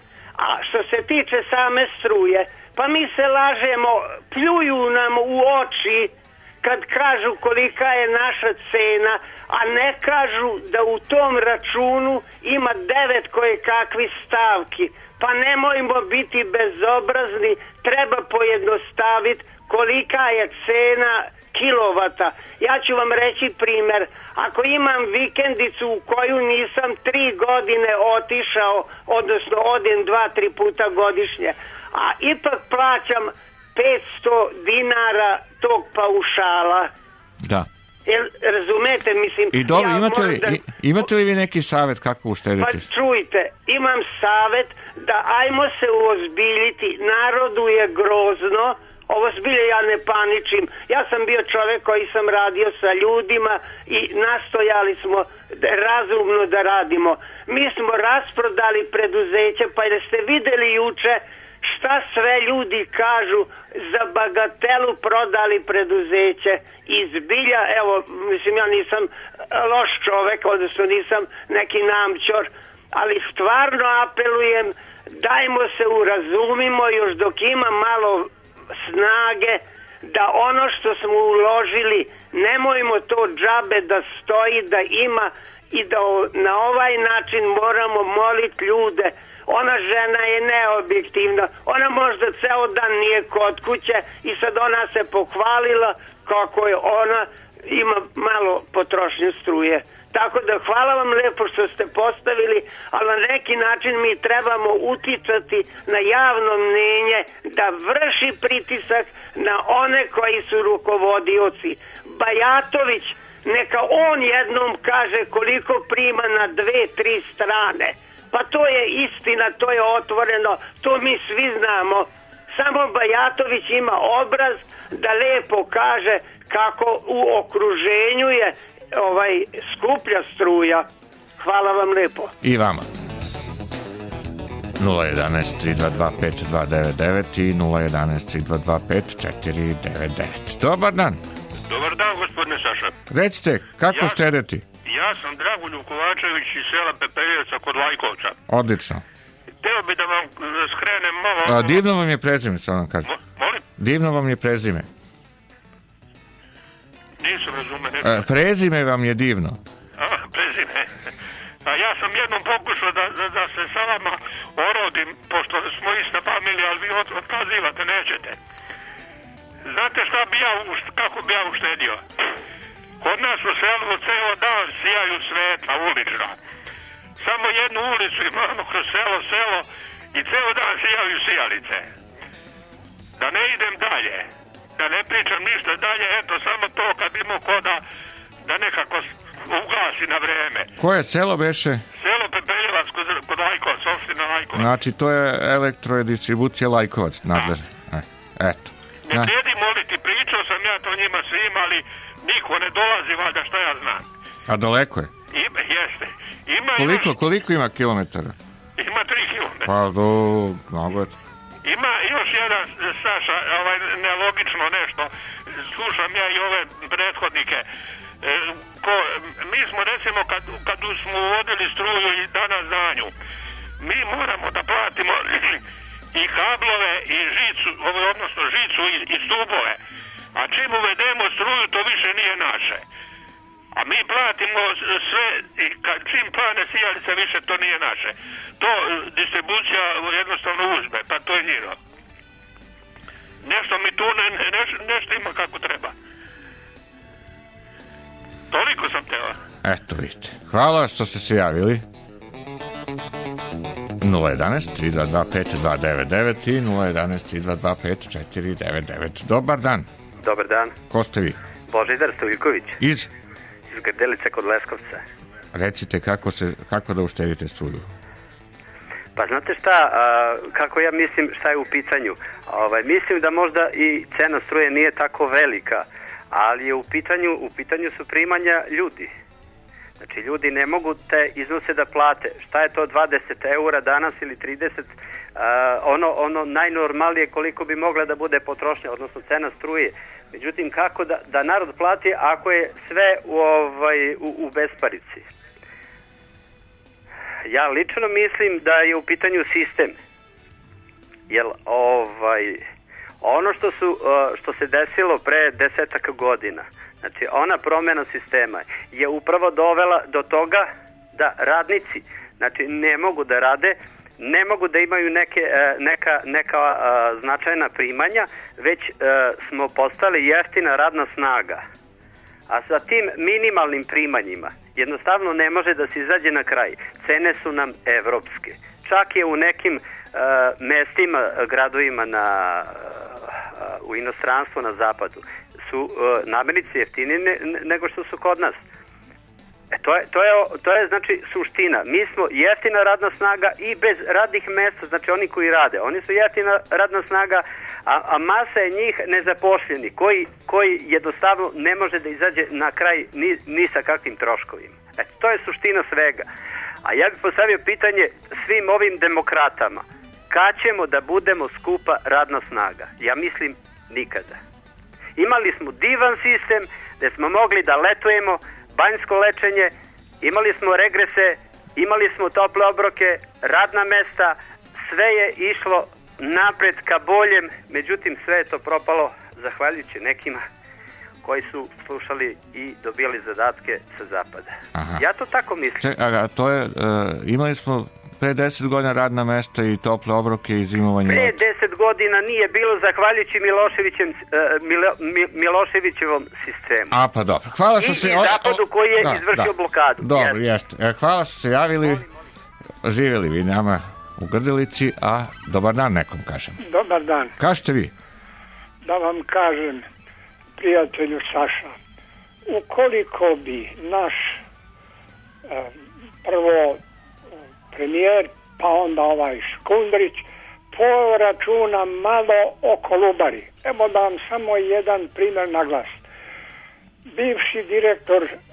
A što se tiče same struje, pa mi se lažemo, pljuju nam u oči kad kažu kolika je naša cena, a ne kažu da u tom računu ima devet koje kakvi stavki. Pa nemojmo biti bezobrazni, treba pojednostaviti kolika je cena kilovata. Ja ću vam reći primjer. Ako imam vikendicu u koju nisam tri godine otišao, odnosno odem dva, tri puta godišnje, a ipak plaćam petsto dinara tog paušala. Da. Jel, razumete, mislim... I dobro, ja imate, li, da... imate li vi neki savjet kako uštediti? Pa čujte, imam savjet da ajmo se uozbiljiti, narodu je grozno, ovo zbilje ja ne paničim, ja sam bio čovjek koji sam radio sa ljudima i nastojali smo razumno da radimo. Mi smo rasprodali preduzeće, pa jer ste vidjeli juče šta sve ljudi kažu, za bagatelu prodali preduzeće i zbilja, evo, mislim ja nisam loš čovjek, odnosno nisam neki namćor, ali stvarno apelujem, dajmo se urazumimo još dok ima malo snage, da ono što smo uložili, nemojmo to džabe da stoji, da ima i da na ovaj način moramo moliti ljude. Ona žena je neobjektivna, ona možda ceo dan nije kod kuće i sad ona se pohvalila kako je ona ima malo potrošnju struje. Tako da hvala vam lijepo što ste postavili, ali na neki način mi trebamo uticati na javno mnenje da vrši pritisak na one koji su rukovodioci. Bajatović, neka on jednom kaže koliko prima na dve, tri strane. Pa to je istina, to je otvoreno, to mi svi znamo. Samo Bajatović ima obraz da lijepo kaže kako u okruženju je ovaj skuplja struja. Hvala vam lijepo. I vama. nula jedanaest tri dva dva pet dva devet devet i nula jedanaest tri dva dva pet četiri devet devet. Dobar dan. Dobar dan, gospodine Saša. Recite, kako ja, štedeti? Ja sam Dragoljub Kovačević iz sela Pepeljevaca kod Lajkovca. Odlično. Teo bi da vam skrenem malo... A, divno vam je prezime, što vam kažem. Molim? Divno vam je prezime. Nisam razumen. E, prezime vam je divno. A, prezime. A ja sam jednom pokušao da, da, da se sa vama orodim, pošto smo ista familija, ali vi otkazivate, nećete. Znate šta bi ja, kako bi ja uštedio? Kod nas u selu ceo dan sijaju svetla ulična. Samo jednu ulicu imamo kroz selo, selo i ceo dan sijaju sijalice. Da ne idem dalje, da ne pričam ništa dalje, eto samo to kad bi mogo da, da nekako ugasi na vreme. Koje selo beše? Selo Pepeljevac kod, kod Lajkovac, opština Lajkovac. Znači to je elektrodistribucija Lajkovac, nadležna. E, eto. Ne vrijedi moliti, pričao sam ja to njima svima, ali niko ne dolazi, valjda šta ja znam. A daleko je? Ima, jeste. Ima koliko, još, koliko ima kilometara? Ima tri kilometra. Pa do, mnogo je. Ima još jedan, Saša, ovaj, nelogično nešto. Slušam ja i ove prethodnike. E, ko, mi smo recimo, kad, kad smo uvodili struju i danas danju, mi moramo da platimo i kablove i žicu, odnosno žicu i, i stupove. A čim uvedemo struju, to više nije naše. A mi platimo sve, i kad čim plane sijalice, više to nije naše. To distribucija jednostavno uzme, pa to je njiro. Nešto mi tu ne, ne, nešto ima kako treba. Toliko sam teo. Eto vidite. Hvala što ste se javili. nula jedanaest tri dva dva pet dva devet devet i nula jedanaest tri dva dva pet četiri devet devet. Dobar dan. Dobar dan. Ko ste vi? Božidar Stojković. Iz? Iz Grdelice kod Leskovca. Recite kako, se, kako da uštedite struju. Pa znate šta, a, kako ja mislim šta je u pitanju. Ovaj, mislim da možda i cena struje nije tako velika, ali je u pitanju, u pitanju su primanja ljudi. Znači, ljudi ne mogu te iznose da plate. Šta je to dvadeset eura danas ili trideset? Uh, ono, ono najnormalnije koliko bi mogla da bude potrošnja, odnosno cena struje. Međutim, kako da, da narod plati ako je sve u, ovaj, u, u besparici? Ja lično mislim da je u pitanju sistem. Jer ovaj, ono što, su, što se desilo pre desetak godina, znači ona promjena sistema je upravo dovela do toga da radnici, znači, ne mogu da rade, ne mogu da imaju neke, neka, neka značajna primanja, već smo postali jeftina radna snaga. A sa tim minimalnim primanjima jednostavno ne može da se izađe na kraj. Cene su nam evropske. Čak je u nekim uh, mestima, gradovima na, uh, u inostranstvu, na zapadu, su uh, namirnice jeftinije ne, nego što su kod nas. E, to, je, to, je, to je znači suština. Mi smo jeftina radna snaga i bez radnih mesta, znači oni koji rade. Oni su jeftina radna snaga, a, a masa je njih nezaposleni, koji, koji jednostavno ne može da izađe na kraj ni, ni sa kakvim troškovima. E, to je suština svega. A ja bih postavio pitanje svim ovim demokratama. Kad ćemo da budemo skupa radna snaga? Ja mislim nikada. Imali smo divan sistem gde smo mogli da letujemo, banjsko lečenje, imali smo regrese, imali smo tople obroke, radna mesta, sve je išlo napred ka boljem, međutim sve je to propalo zahvaljujući nekima koji su slušali i dobijali zadatke sa zapada. Aha. Ja to tako mislim. Če, a to je, uh, imali smo pre deset godina radna mesta i tople obroke i zimovanje. Pre deset godina nije bilo zahvaljujući Miloševićem, uh, Milo, Mi, Miloševićevom sistemu. A pa dobro. Hvala što I, se... I zapadu koji je da, izvršio da. blokadu. Dobro, jeste. E, hvala što se javili. Živjeli vi nama u Grdelici, a dobar dan nekom kažem. Dobar dan. Kažete vi? Da vam kažem, prijatelju Saša, ukoliko bi naš eh, prvo premijer, pa onda ovaj Škundrić poveo računa malo o Kolubari. Evo da vam samo jedan primjer naglasim. Bivši direktor eh,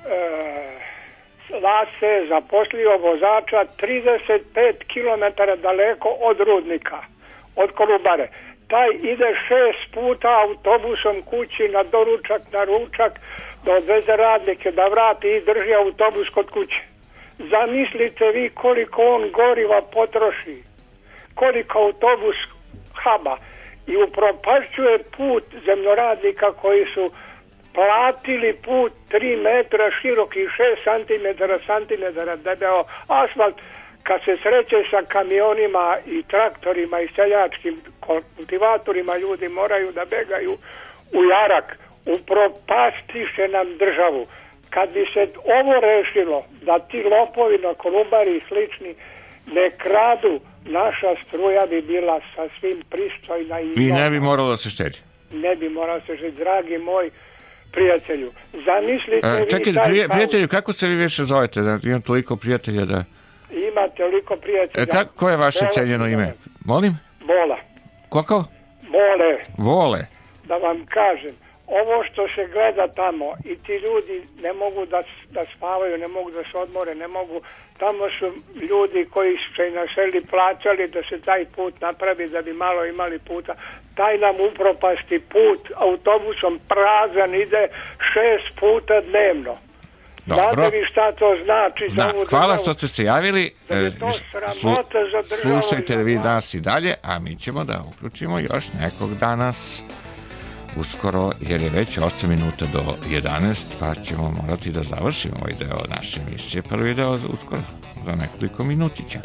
Lace zaposlio vozača trideset pet kilometara daleko od rudnika, od Kolubare. Taj ide šest puta autobusom kući na doručak, na ručak, da odveze radnike, da vrati i drži autobus kod kuće. Zamislite vi koliko on goriva potroši, koliko autobus haba i upropašćuje put zemljoradnika koji su platili put tri metra široki, šest santimetara, santimetara debeo asfalt. Kad se sreće sa kamionima i traktorima i seljačkim kultivatorima, ljudi moraju da begaju u jarak. Upropastiše nam državu. Kad bi se ovo rešilo, da ti lopovi na Kolubari i slični ne kradu, naša struja bi bila sasvim pristojna. I, I ne bi moralo da se štedi. Ne bi moralo da se štedi, dragi moj prijatelju. Zamislite e, vi čekaj, taj... Čekaj, prijatelju, kako se vi više zovete? Da imam toliko prijatelja da... Ima toliko prijatelja. E, kako, ko je vaše Bola, cenjeno ime? Molim? Bola. Kako? Vole. Vole. Da vam kažem, ovo što se gleda tamo i ti ljudi ne mogu da, da spavaju, ne mogu da se odmore, ne mogu, tamo su ljudi koji su se naseli plaćali da se taj put napravi, da bi malo imali puta. Taj nam upropasti put autobusom prazan ide šest puta dnevno. Dobro. Znate vi šta to znači? Zna, za hvala državu? što ste se javili. Da je to sramota za državu. Slušajte vi danas i dalje, a mi ćemo da uključimo još nekog danas uskoro, jer je već osam minuta do jedanaest, pa ćemo morati da završimo ovaj deo naše emisije. Prvi deo uskoro, za nekoliko minutića.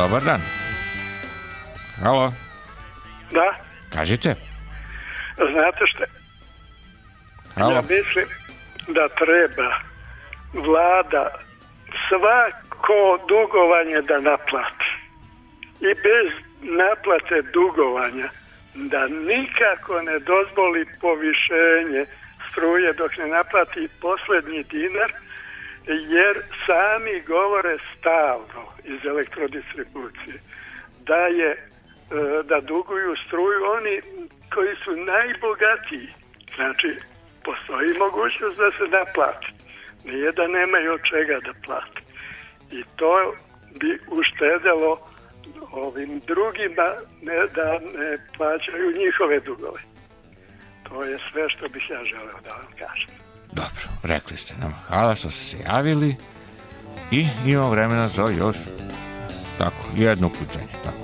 Dobar dan. Halo. Da. Kažite. Znate što? Halo. Ja mislim da treba vlada svako dugovanje da naplati. I bez naplate dugovanja da nikako ne dozvoli povišenje struje dok ne naplati posljednji dinar, jer sami govore stalno iz elektrodistribucije da je da duguju struju oni koji su najbogatiji. Znači, postoji mogućnost da se naplati. Nije da nemaju od čega da plati. I to bi uštedelo ovim drugima ne, da ne plaćaju njihove dugove. To je sve što bih ja želeo da vam kažem. Dobro, rekli ste nam. Hvala što ste se javili i imamo vremena za još tako, jedno uključenje. Tako.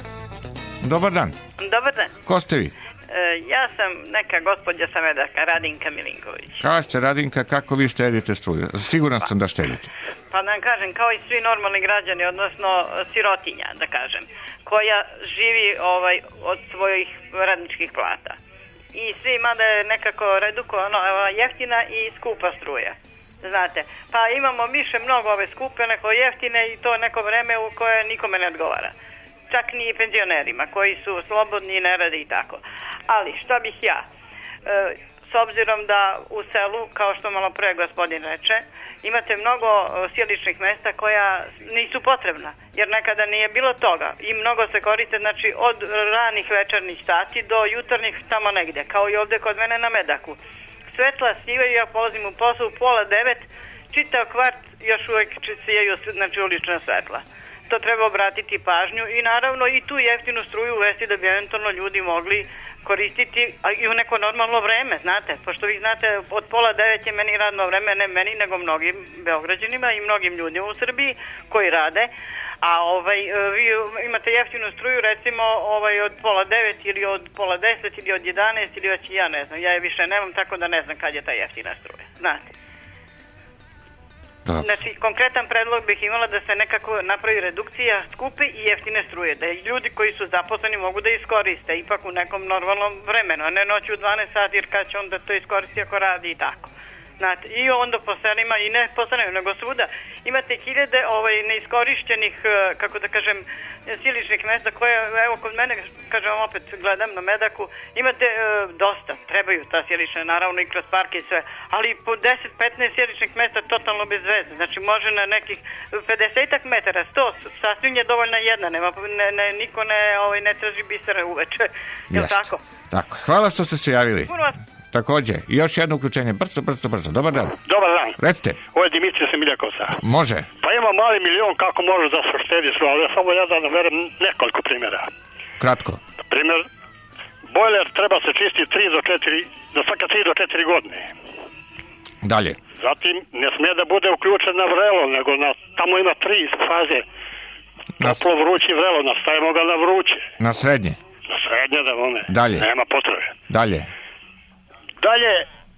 Dobar dan. Dobar dan. Ko ste vi? E, ja sam neka gospođa sa Medaka, Radinka Milinković. Kažete, Radinka, kako vi štedite struju? Siguran sam da štedite. Pa da vam kažem, kao i svi normalni građani, odnosno sirotinja, da kažem, koja živi ovaj, od svojih radničkih plata. I svi, mada je nekako redukovano, jeftina i skupa struja. Znate, pa imamo više mnogo ove skupe, neko jeftine i to neko vreme u koje nikome ne odgovara. Čak ni penzionerima koji su slobodni i ne rade i tako. Ali šta bih ja? E, s obzirom da u selu, kao što malo pre gospodin reče, imate mnogo sjeličnih mesta koja nisu potrebna, jer nekada nije bilo toga i mnogo se koriste, znači od ranih večernjih sati do jutarnjih tamo negde, kao i ovde kod mene na Medaku. Svetla sivaju, ja polazim u posao u pola devet, čitav kvart još uvek sijaju, znači ulična svetla. To treba obratiti pažnju i naravno i tu jeftinu struju uvesti da bi eventualno ljudi mogli koristiti a i u neko normalno vreme, znate, pošto vi znate od pola devet je meni radno vreme, ne meni nego mnogim Beograđanima i mnogim ljudima u Srbiji koji rade, a ovaj vi imate jeftinu struju recimo ovaj od pola devet ili od pola deset ili od jedanaest ili već ja ne znam, ja je više nemam tako da ne znam kad je ta jeftina struja, znate. Da. Znači, konkretan predlog bih imala da se nekako napravi redukcija skupe i jeftine struje, da ljudi koji su zaposleni mogu da iskoriste ipak u nekom normalnom vremenu, a ne noću u dvanaest sati, jer kad će onda to iskoristiti ako radi i tako. Znate, i onda po selima, i ne po selima, nego svuda, imate hiljade ovaj, neiskorišćenih, kako da kažem, siličnih mesta koje, evo kod mene, kažem opet, gledam na Medaku, imate e, dosta, trebaju ta sjelična, naravno i kroz parke i sve, ali po deset petnaest sjeličnih mesta totalno bez veze, znači može na nekih pedeset metara, sto, sasvim je dovoljna jedna, nema, ne, ne, niko ne, ovaj, ne traži bisera uveče, je li tako? Tako, hvala što ste se javili. Puno vas. Takođe, još jedno uključenje, brzo, brzo, brzo, dobar dan. Dobar dan. Recite. Ovo je Dimitrije sa Miljakovca. Može. Pa ima mali milion kako može da se štedi su, ali samo ja da naverem nekoliko primjera. Kratko. Primjer, bojler treba se čistiti tri do četiri, do svaka tri do četiri godine. Dalje. Zatim, ne smije da bude uključen na vrelo, nego na, tamo ima tri faze. Toplo, vrući, vrelo, nastavimo ga na vruće. Na srednje. Na srednje, da one. Dalje. Nema potrebe. Dalje. Dalje,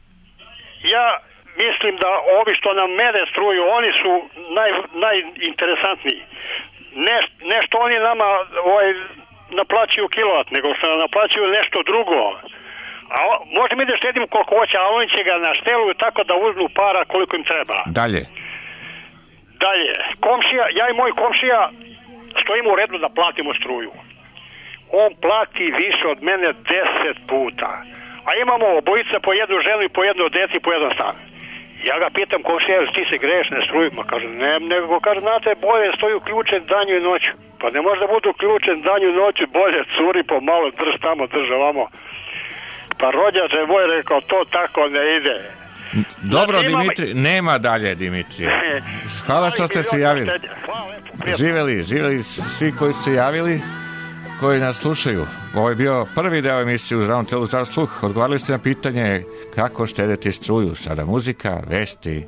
ja mislim da ovi što nam mere struju, oni su naj, najinteresantniji. Ne, ne što oni nama ovaj, naplaćuju kilovat, nego što nam naplaćuju nešto drugo. A možda mi da štedimo koliko hoće, a oni će ga našteluju tako da uzmu para koliko im treba. Dalje. Dalje, komšija, ja i moj komšija stojimo u redu da platimo struju. On plati više od mene deset puta. A imamo obojica po jednu ženu i po jedno deci i po jedan stan. Ja ga pitam, komšija, ti se greješ na struju? Ma kaže, ne, nego kaže, znate, bolje stoji uključen danju i noću. Pa ne može da bude uključen danju i noću, bolje curi po malo, drž tamo, drž ovamo. Pa rođače moj rekao, to tako ne ide. Dobro, znači, Dimitri, imam... nema dalje, Dimitrije. Hvala što ste se javili. Živeli, živeli svi koji su se javili, koji nas slušaju. Ovo je bio prvi deo emisije uz Ravnom telu Zdrav sluh. Odgovarali ste na pitanje kako štediti struju. Sada muzika, vesti.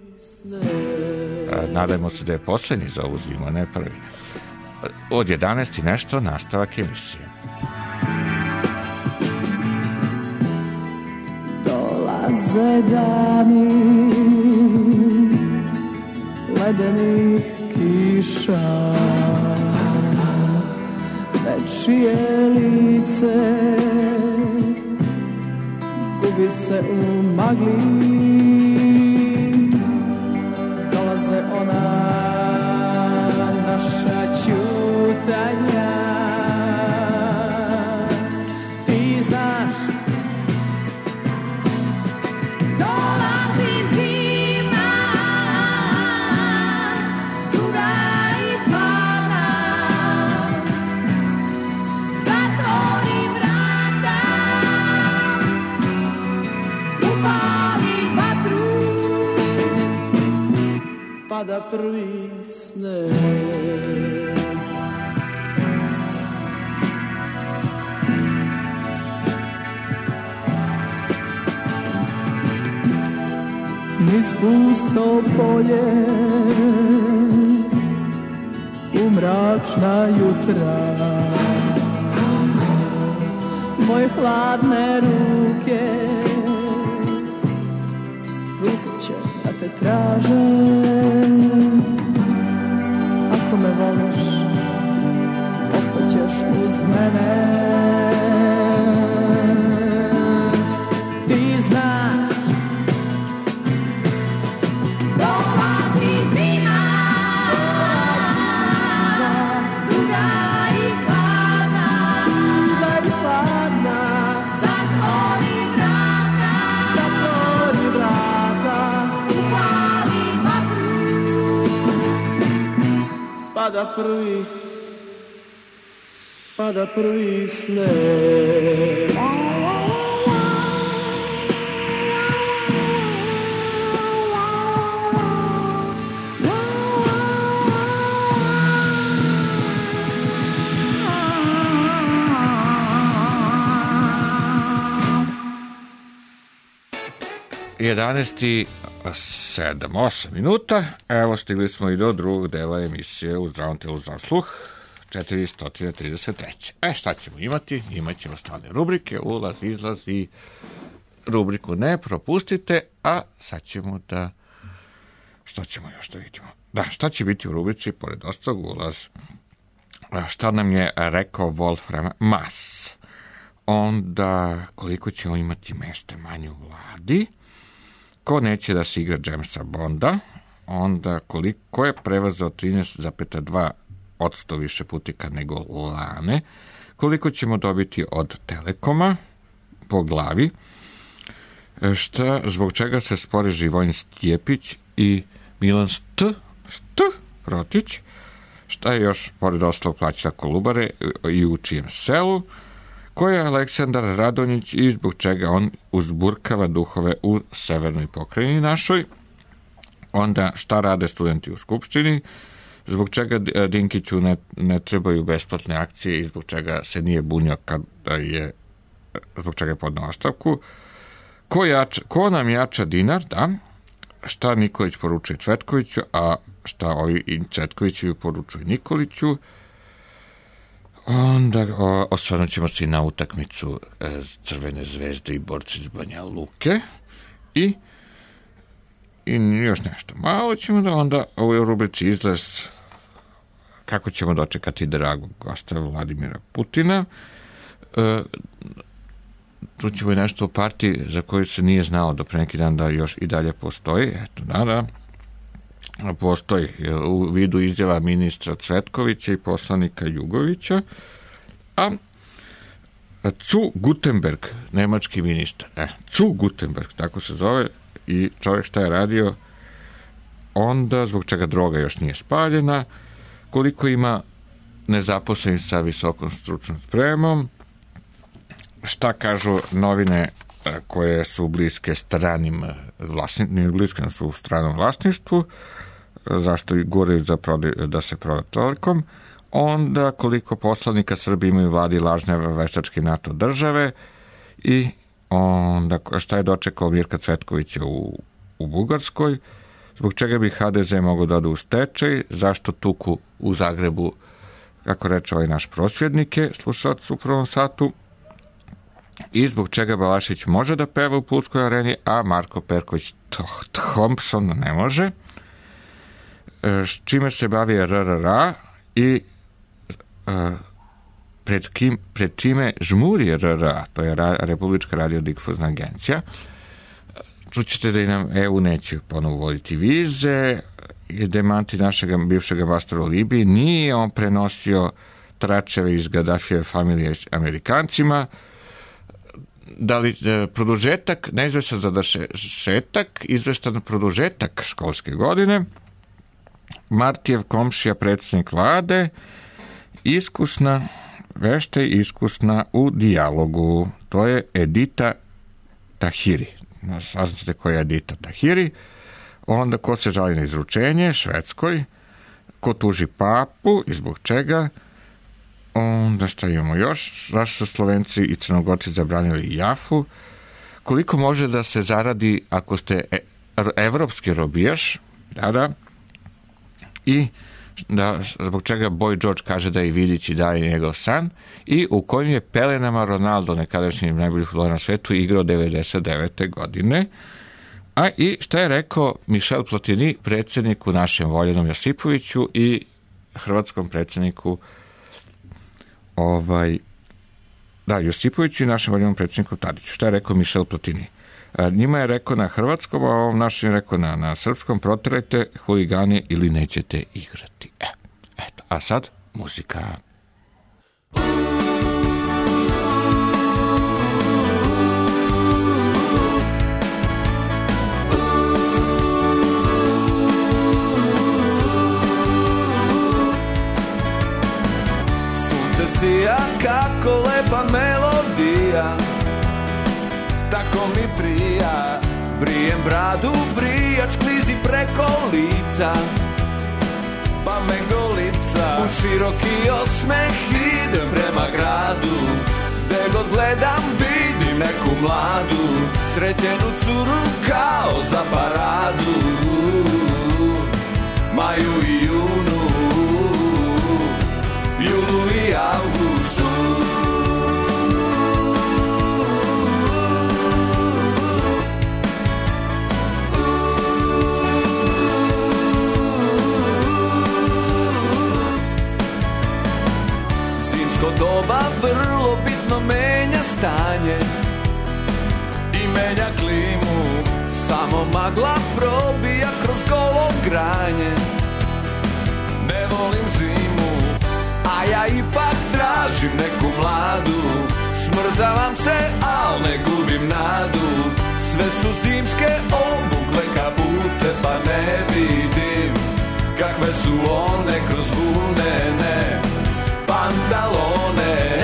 Nadajmo se da je posljednji za ovu zimu, ne prvi. Od jedanaest i nešto nastavak emisije. Dolaze dani ledenih kiša, nečije lice gubi se u magli, dolaze ona naša ćutanja. Ti znaš, dolazi zima, duga i hladna, zatvori vrata, upali vatru, pada prvi sneg. Niz pusto polje u mračna jutra, moje hladne ruke, ruke će da te traže. Ako me voliš, ostaćeš uz mene. Ti znaš, dolazi zima, duga i hladna, zatvori vrata, zatvori vrata, upali vatru, pada prvi, pada prvi sneg. jedanaest i sedam, osam minuta. Evo, stigli smo i do drugog dela emisije U zdravom telu zdrav sluh, četiristo trideset tri. E, šta ćemo imati? Imaćemo stalne rubrike, ulaz, izlaz i rubriku ne propustite, a sad ćemo da... Što ćemo još da vidimo? Da, šta će biti u rubrici, pored ostalog ulaz? Šta nam je rekao Wolfram Mass? Onda, koliko ćemo imati mesta manje u vladi? Ko neće da se igra Jamesa Bonda? Onda, koliko je prevezao trinaest zarez dva posto više putnika nego lane? Koliko ćemo dobiti od Telekoma po glavi? Šta, zbog čega se spore Živojin Stjepić i Milan St, St Protić? Šta je još, pored ostalog, plaća Kolubare i u čijem selu? Ko je Aleksandar Radonjić i zbog čega on uzburkava duhove u severnoj pokrajini našoj? Onda, šta rade studenti u Skupštini? Zbog čega Dinkiću ne, ne trebaju besplatne akcije i zbog čega se nije bunio kada je, zbog čega je podnao ostavku? Ko, jača, ko nam jača dinar? Da. Šta Nikolić poručuje Cvetkoviću, a šta ovi i Cvetkoviću poručuju Nikoliću? Onda osvrnut ćemo se i na utakmicu e, Crvene zvezde i borci iz Banja Luke. I, i još nešto malo ćemo da onda u rubrici izlaz kako ćemo dočekati dragog gosta Vladimira Putina. E, tu ćemo i nešto o partiji za koju se nije znao do pre neki dan da još i dalje postoji. Eto, da, da. Postoji u vidu izjava ministra Cvetkovića i poslanika Jugovića, a Zu Gutenberg, nemački ministar, e, Zu Gutenberg, tako se zove, i čovjek šta je radio, onda zbog čega droga još nije spaljena, koliko ima nezaposlenih sa visokom stručnom spremom, šta kažu novine koje su bliske stranim vlasnicima, bliske su u stranom vlasništvu, zašto i gore za prodaj, da se proda Telekom, onda koliko poslanika Srbije imaju vladi lažne veštačke NATO države i onda šta je dočekao Mirka Cvetkovića u, u Bugarskoj, zbog čega bi ha de ze mogao da ode u stečaj, zašto tuku u Zagrebu, kako reče ovaj naš prosvjednike, slušalac u prvom satu, i zbog čega Balašić može da peva u Pulskoj areni, a Marko Perković Thompson ne može. S čime se bavi R R A i uh, pred, kim, pred čime žmuri R R A, to je Ra, Republička radiodifuzna agencija. Čućete da i nam E U neće ponovo uvoditi vize, je demanti našeg bivšeg ambasadora u Libiji, nije on prenosio tračeve iz Gaddafijeve familije Amerikancima, da li e, produžetak, neizvestan završetak, izvestan produžetak školske godine, Martijev komšija, predsjednik vlade, iskusna, vešta i iskusna u dijalogu, to je Edita Tahiri. Saznate koja je Edita Tahiri. Onda ko se žali na izručenje, Švedskoj, ko tuži papu i zbog čega. Onda šta imamo još? Zašto su Slovenci i Crnogorci zabranili jafu? Koliko može da se zaradi ako ste evropski robijaš? Da, da. I da, zbog čega Boy George kaže da je Vidić i da je njegov san, i u kojim je pelenama Ronaldo, nekadašnji najbolji fudbaler na svetu, igrao devedeset devete godine. A i šta je rekao Michel Platini, predsjedniku našem Voljanom Josipoviću i hrvatskom predsjedniku ovaj, da, Josipoviću i našem Voljanom predsjedniku Tadiću. Šta je rekao Michel Platini? A, njima je rekao na hrvatskom, a ovom našem je rekao na, na srpskom: proterajte huligane ili nećete igrati. E, eto, a sad muzika. Sija kako lepa melodija, tako mi prija. Brijem bradu, brijač klizi preko lica, pa me golica. U široki osmeh idem prema gradu, gde god gledam vidim neku mladu, srećenu curu kao za paradu. Maju i junu, julu i avgustu. Zimsko doba vrlo bitno menja stanje i menja klimu. Samo magla probija kroz golo granje. Ne volim zimu, a ja ipak tražim neku mladu. Smrzavam se, al ne gubim nadu. Sve su zimske obukle kapute, pa ne vidim kakve su one kroz vunene pantalone.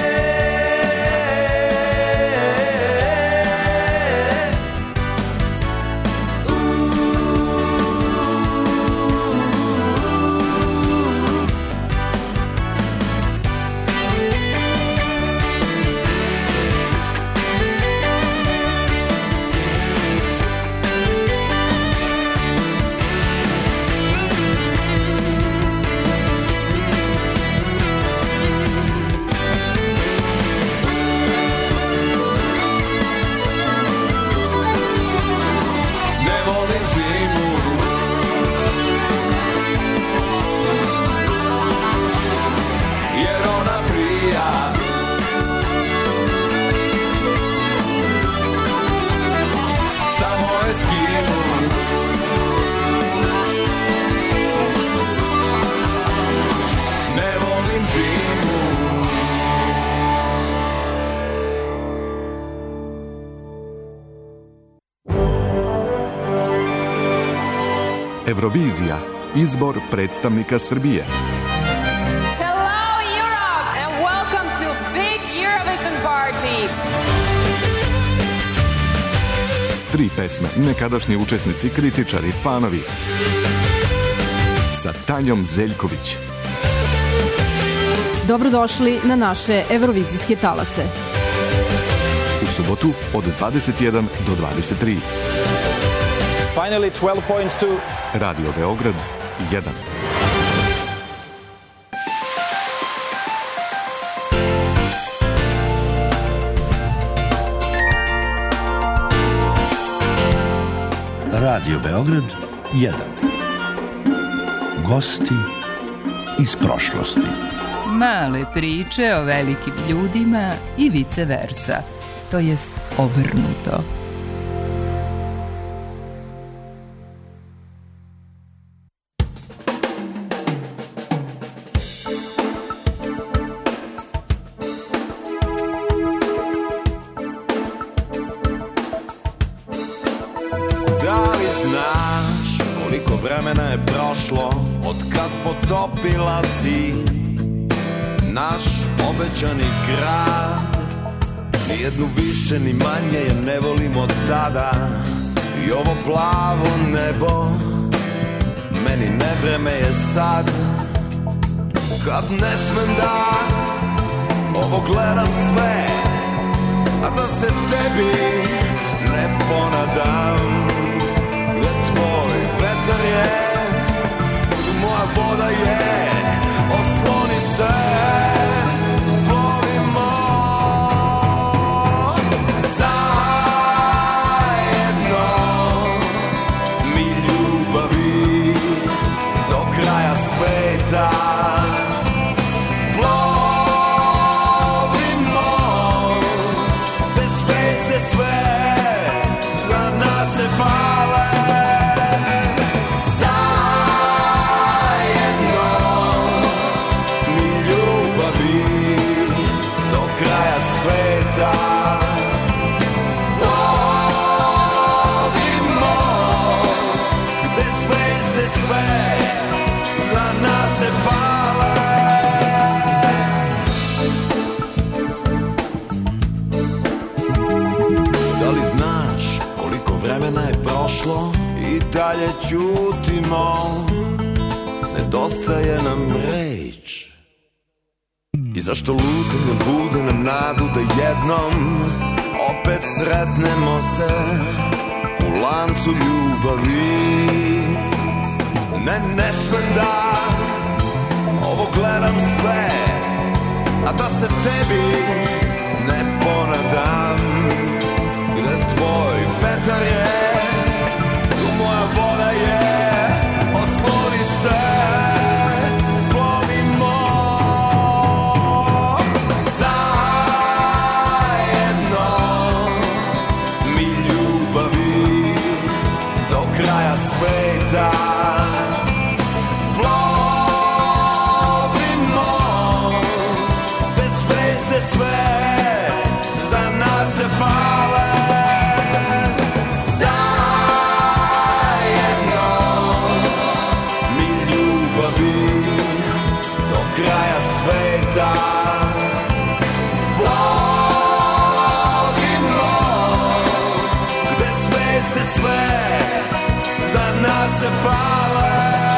Eurovizija, izbor predstavnika Srbije. Hello Europe and welcome to Big Eurovision Party. Tri pesme, nekadašnji učesnici, kritičari, fanovi. Sa Tanjom Zeljković. Dobrodošli na naše evrovizijske talase. U subotu od dvadeset jedan do dvadeset tri. Finally twelve points to Radio Beograd jedan. Radio Beograd jedan. Gosti iz prošlosti. male priče o velikim ljudima i vice versa, to jest obrnuto. Vremena je prošlo od kad potopila si naš obećani grad. Nijednu više ni manje je ne volim od tada. I ovo plavo nebo meni nevreme je sad. Kad ne smem da ovo gledam sve, a da se tebi ne ponadam. Gde tvoj vetar je, tu moja voda je, osloni se, plovimo zajedno, mi ljubavi do kraja sveta. Plovimo bez zvezde sve, za nas se pale. I dalje ćutimo, nedostaje nam reč. I zašto lutam ne bude nam nadu da jednom opet sretnemo se u lancu ljubavi. Ne, ne smem da ovo gledam sve, a da se tebi ne ponadam. Gde tvoj vetar je, moja voda je, osloni se, plovimo zajedno, mi ljubavi do kraja sveta. Plovimo bez zvezde sve, za nas se pale. Kraja sveta plovimo, gde zvezde sve za nas se pale.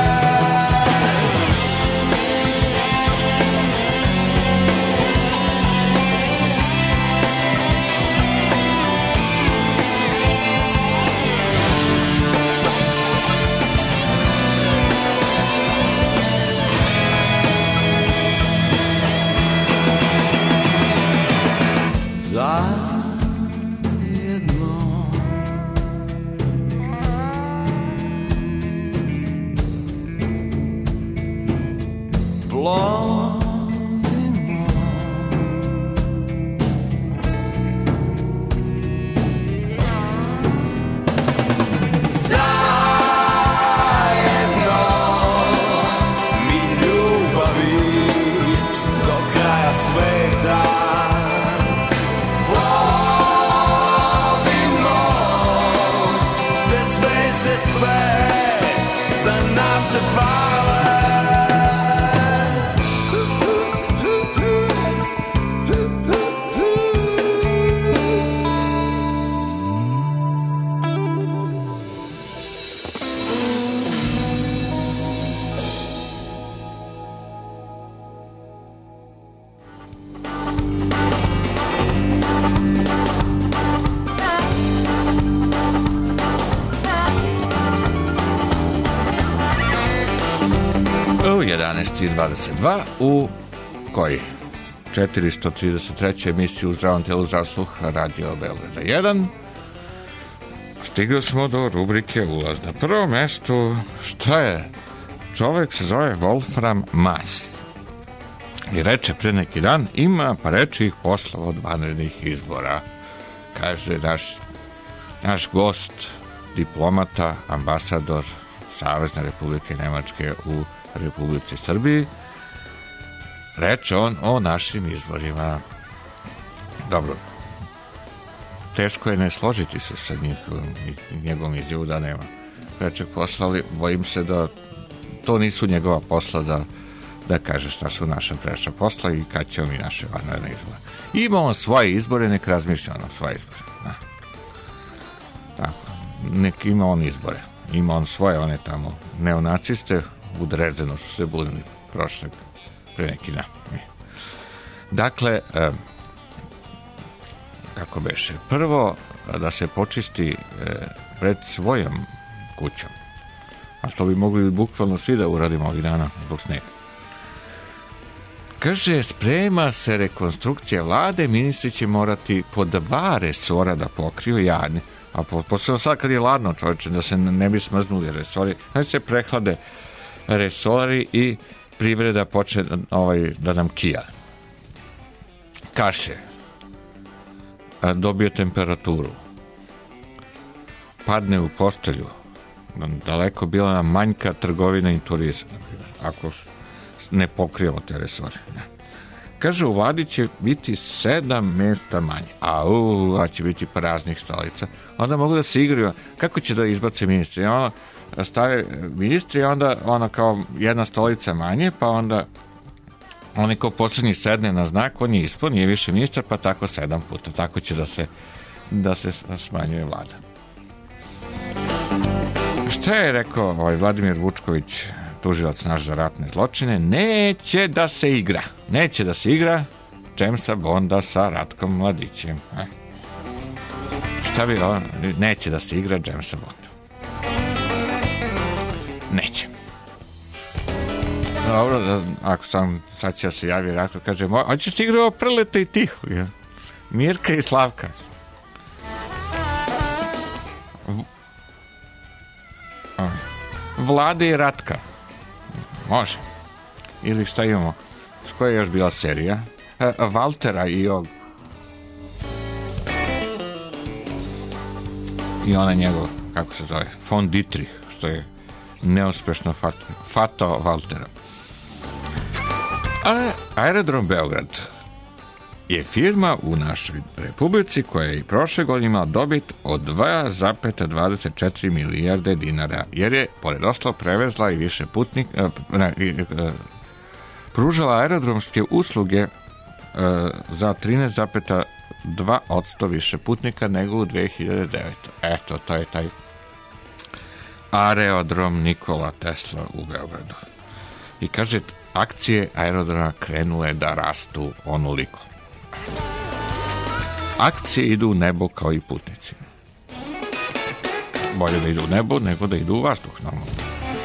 jedanaest i dvadeset dva u koji četiristo trideset treća emisiju u zdravom telu zasluh Radio Beograda jedan. Stigli smo do rubrike Ulaz. Na prvom mestu, šta je? Čovek se zove Wolfram Mass. I reče pre neki dan, ima prečih poslova od vanrednih izbora. Kaže naš, naš gost, diplomata, ambasador Savezne Republike Nemačke u Republici Srbiji. Reče on o našim izborima. Dobro, teško je ne složiti se sa njihovim, njegovom izjavu da nema prečeg posla, ali bojim se da to nisu njegova posla da, da kaže šta su naša preča posla i kad ćemo mi naše vanredne izbore. Ima on svoje izbore, nek razmišlja on svoje izbore. Da. Tako, nek ima on izbore. Ima on svoje, one tamo neonaciste u Drezdenu što se bunili prošlog pre neki dan. Dakle, eh, kako beše, prvo da se počisti eh, pred svojom kućom, a to bi mogli bukvalno svi da uradimo ovih dana zbog snega. Kaže, sprema se rekonstrukcija vlade, ministri će morati po dva resora da pokriju jadne, a po, posebno sad kad je ladno, čovječe, da se ne bi smrznuli resori, znači se prehlade resori i privreda počne ovaj, da nam kija. Kaše, dobije temperaturu, padne u postelju, daleko bila nam manjka trgovina i turizam, ako ne pokrijemo te resore. Kaže, u vladi će biti sedam mjesta manje, a u, a će biti praznih stolica. Onda mogu da se igraju, kako će da izbace ministri? Ono, stave ministri, onda ono kao jedna stolica manje, pa onda oni ko posljednji sedne na znak, on je ispod, nije više ministar, pa tako sedam puta. Tako će da se, da se smanjuje vlada. Šta je rekao ovaj Vladimir Vučković, tužilac naš za ratne zločine? Neće da se igra. Neće da se igra Jamesa Bonda sa Ratkom Mladićem. E? Šta bi on? Neće da se igra Jamesa Bonda. Neće. Dobro, da, ako sam sad će se javi Ratko, kaže, hoćeš igrati ovo Prleta i Tiho? Ja? Mirka i Slavka. V... Vlade i Ratka. Može. Ili šta imamo? S koja je još bila serija? E, Valtera i ovog. I ona njegov, kako se zove? Von Dietrich, što je neuspešno fat, fatao Valtera. A Aerodrom Beograd je firma u našoj republici koja je i prošle godine imala dobit od dva zarez dvadeset četiri milijarde dinara, jer je, pored ostalog, prevezla i više putnika, ne, pružala aerodromske usluge za trinaest zarez dva posto više putnika nego u dve hiljade devete. Eto, to je taj Aerodrom Nikola Tesla u Beogradu. I kaže, akcije aerodroma krenule da rastu onoliko. Akcije idu u nebo kao i putnici. Bolje da idu u nebo nego da idu u vazduh, normalno.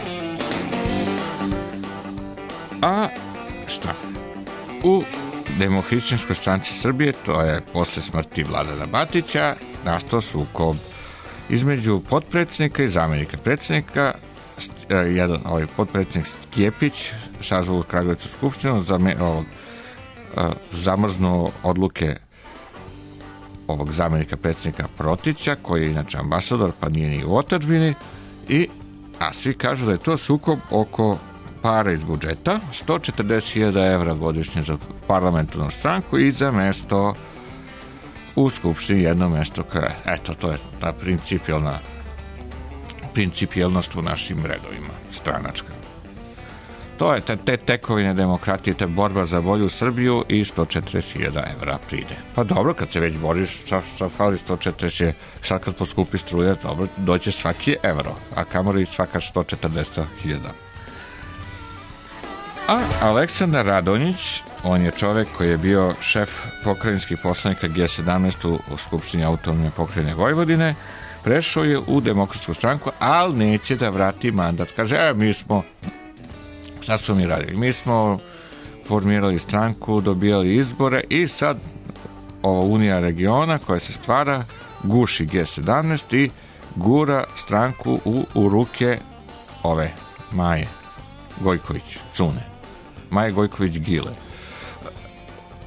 A šta? U Demohrišćanskoj stranci Srbije, to je posle smrti Vladana Batića, nastao sukob između potpredsjednika i zamenika predsjednika. Jedan ovaj potpredsjednik Stjepić sazvao Kragujevačku skupštinu, zame, ovog, zamrznuo odluke ovog zamenika predsjednika Protića, koji je inače ambasador, pa nije ni u otadžbini, i a svi kažu da je to sukob oko para iz budžeta, sto četrdeset hiljada evra godišnje za parlamentarnu stranku i za mesto u skupštini, jedno mesto koje, eto, to je ta principijelna principijelnost u našim redovima, stranačka. To je te, te tekovine demokratije, te borba za bolju Srbiju i sto četrdeset hiljada evra pride. Pa dobro, kad se već boriš, šta, šta fali sto četrdeset, sad kad poskupi struje, dobro, doće svaki evro, a kamoli svaka sto četrdeset hiljada. A Aleksandar Radonjić, on je čovek koji je bio šef pokrajinskih poslanika G sedamnaest u Skupštini autonomne pokrajine Vojvodine, prešao je u Demokratsku stranku, ali neće da vrati mandat. Kaže, e, mi smo, šta smo mi radili? Mi smo formirali stranku, dobijali izbore i sad ova Unija regiona koja se stvara guši G sedamnaest i gura stranku u, u ruke ove Maje Gojković, Cune. Maje Gojković Gile.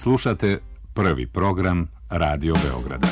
Slušate prvi program Radio Beograda.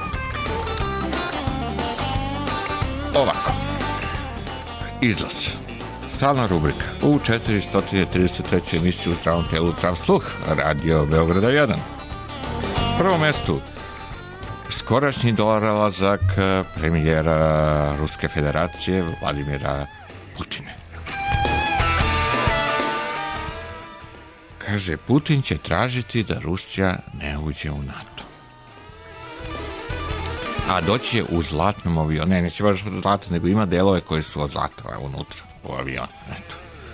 Ovako. Izlaz. Stalna rubrika u četiristo trideset trećoj emisiji u zdravom telu zdrav sluh Radio Beograda jedan. Prvo mestu skorašnji dolazak premijera Ruske federacije Vladimira Putina. Kaže, Putin će tražiti da Rusija ne uđe u NATO. A doći je u zlatnom avionu. Ne, neće baš od zlata, nego ima delove koji su od zlata unutra u avionu. Eto.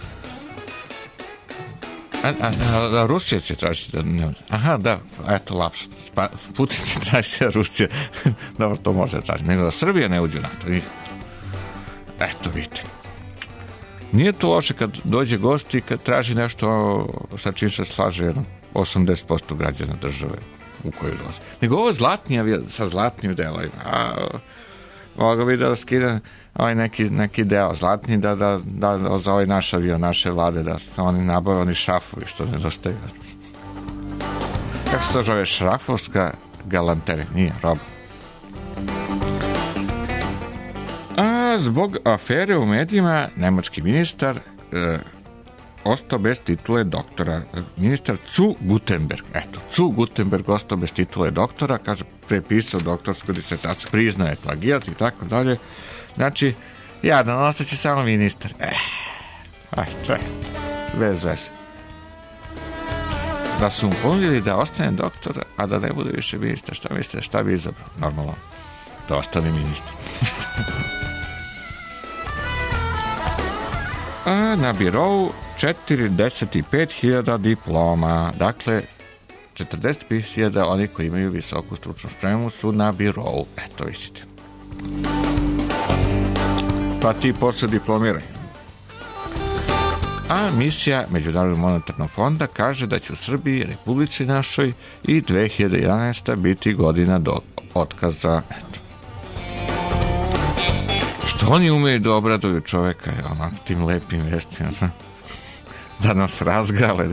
A, a, a, a Rusija će tražiti da ne... Aha, da, eto, laps. Pa, Putin će tražiti da Rusija... Dobro, to može tražiti. Nego da Srbija ne uđe u NATO. I... Eto, vidite. Nije to loše kad dođe gost i kad traži nešto sa čim se slaže osamdeset posto građana države u koju dolazi. Nego ovo zlatni avion sa zlatnim delovima. A mogu bi da skida ovaj neki, neki deo zlatni da, da, da za ovaj naš avion, naše vlade, da oni nabave oni šrafovi što nedostaju. Kako se to zove? Šrafovska galanterija. Nije, roba. A zbog afere u medijima nemački ministar e, ostao bez titule doktora. Ministar Zu Gutenberg, eto, Zu Gutenberg ostao bez titule doktora, kaže, prepisao doktorsku disertaciju, priznaje plagijat i tako dalje. Znači, jadan, ostaće samo ministar. Eh, aj, sve, bez veze. Da su mu ponudili da ostane doktor, a da ne bude više ministar, šta mislite, šta bi izabrao? Normalno, da ostane ministar. A na birovu četrdeset pet hiljada diploma. Dakle, četrdeset pet hiljada oni koji imaju visoku stručnu spremu su na birovu. Eto, vidite. Pa ti posle diplomiraj. A misija Međunarodnog monetarnog fonda kaže da će u Srbiji, Republici našoj, i dve hiljade jedanaesta biti godina do otkaza. Eto. Što oni umeju da obraduju čoveka onak tim lepim vestima, da nas razgale.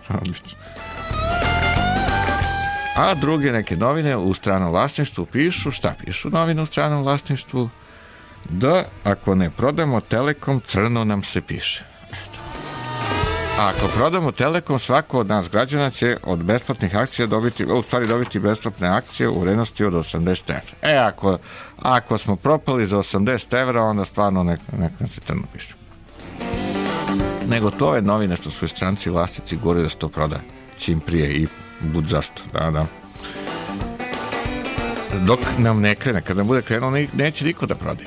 A druge neke novine u stranom vlasništvu pišu, šta pišu novine u stranom vlasništvu? Da ako ne prodamo Telekom, crno nam se piše. A ako prodamo Telekom, svako od nas građana će od besplatnih akcija dobiti, u stvari dobiti besplatne akcije u vrednosti od osamdeset evra. E, ako, ako smo propali za osamdeset evra, onda stvarno nek, nek nam se crno piše. Nego to je novine što su stranci vlasnici gore da se to proda čim prije i bud zašto. Da, da. Dok nam ne krene, kad nam bude krenulo, neće niko da prodaje.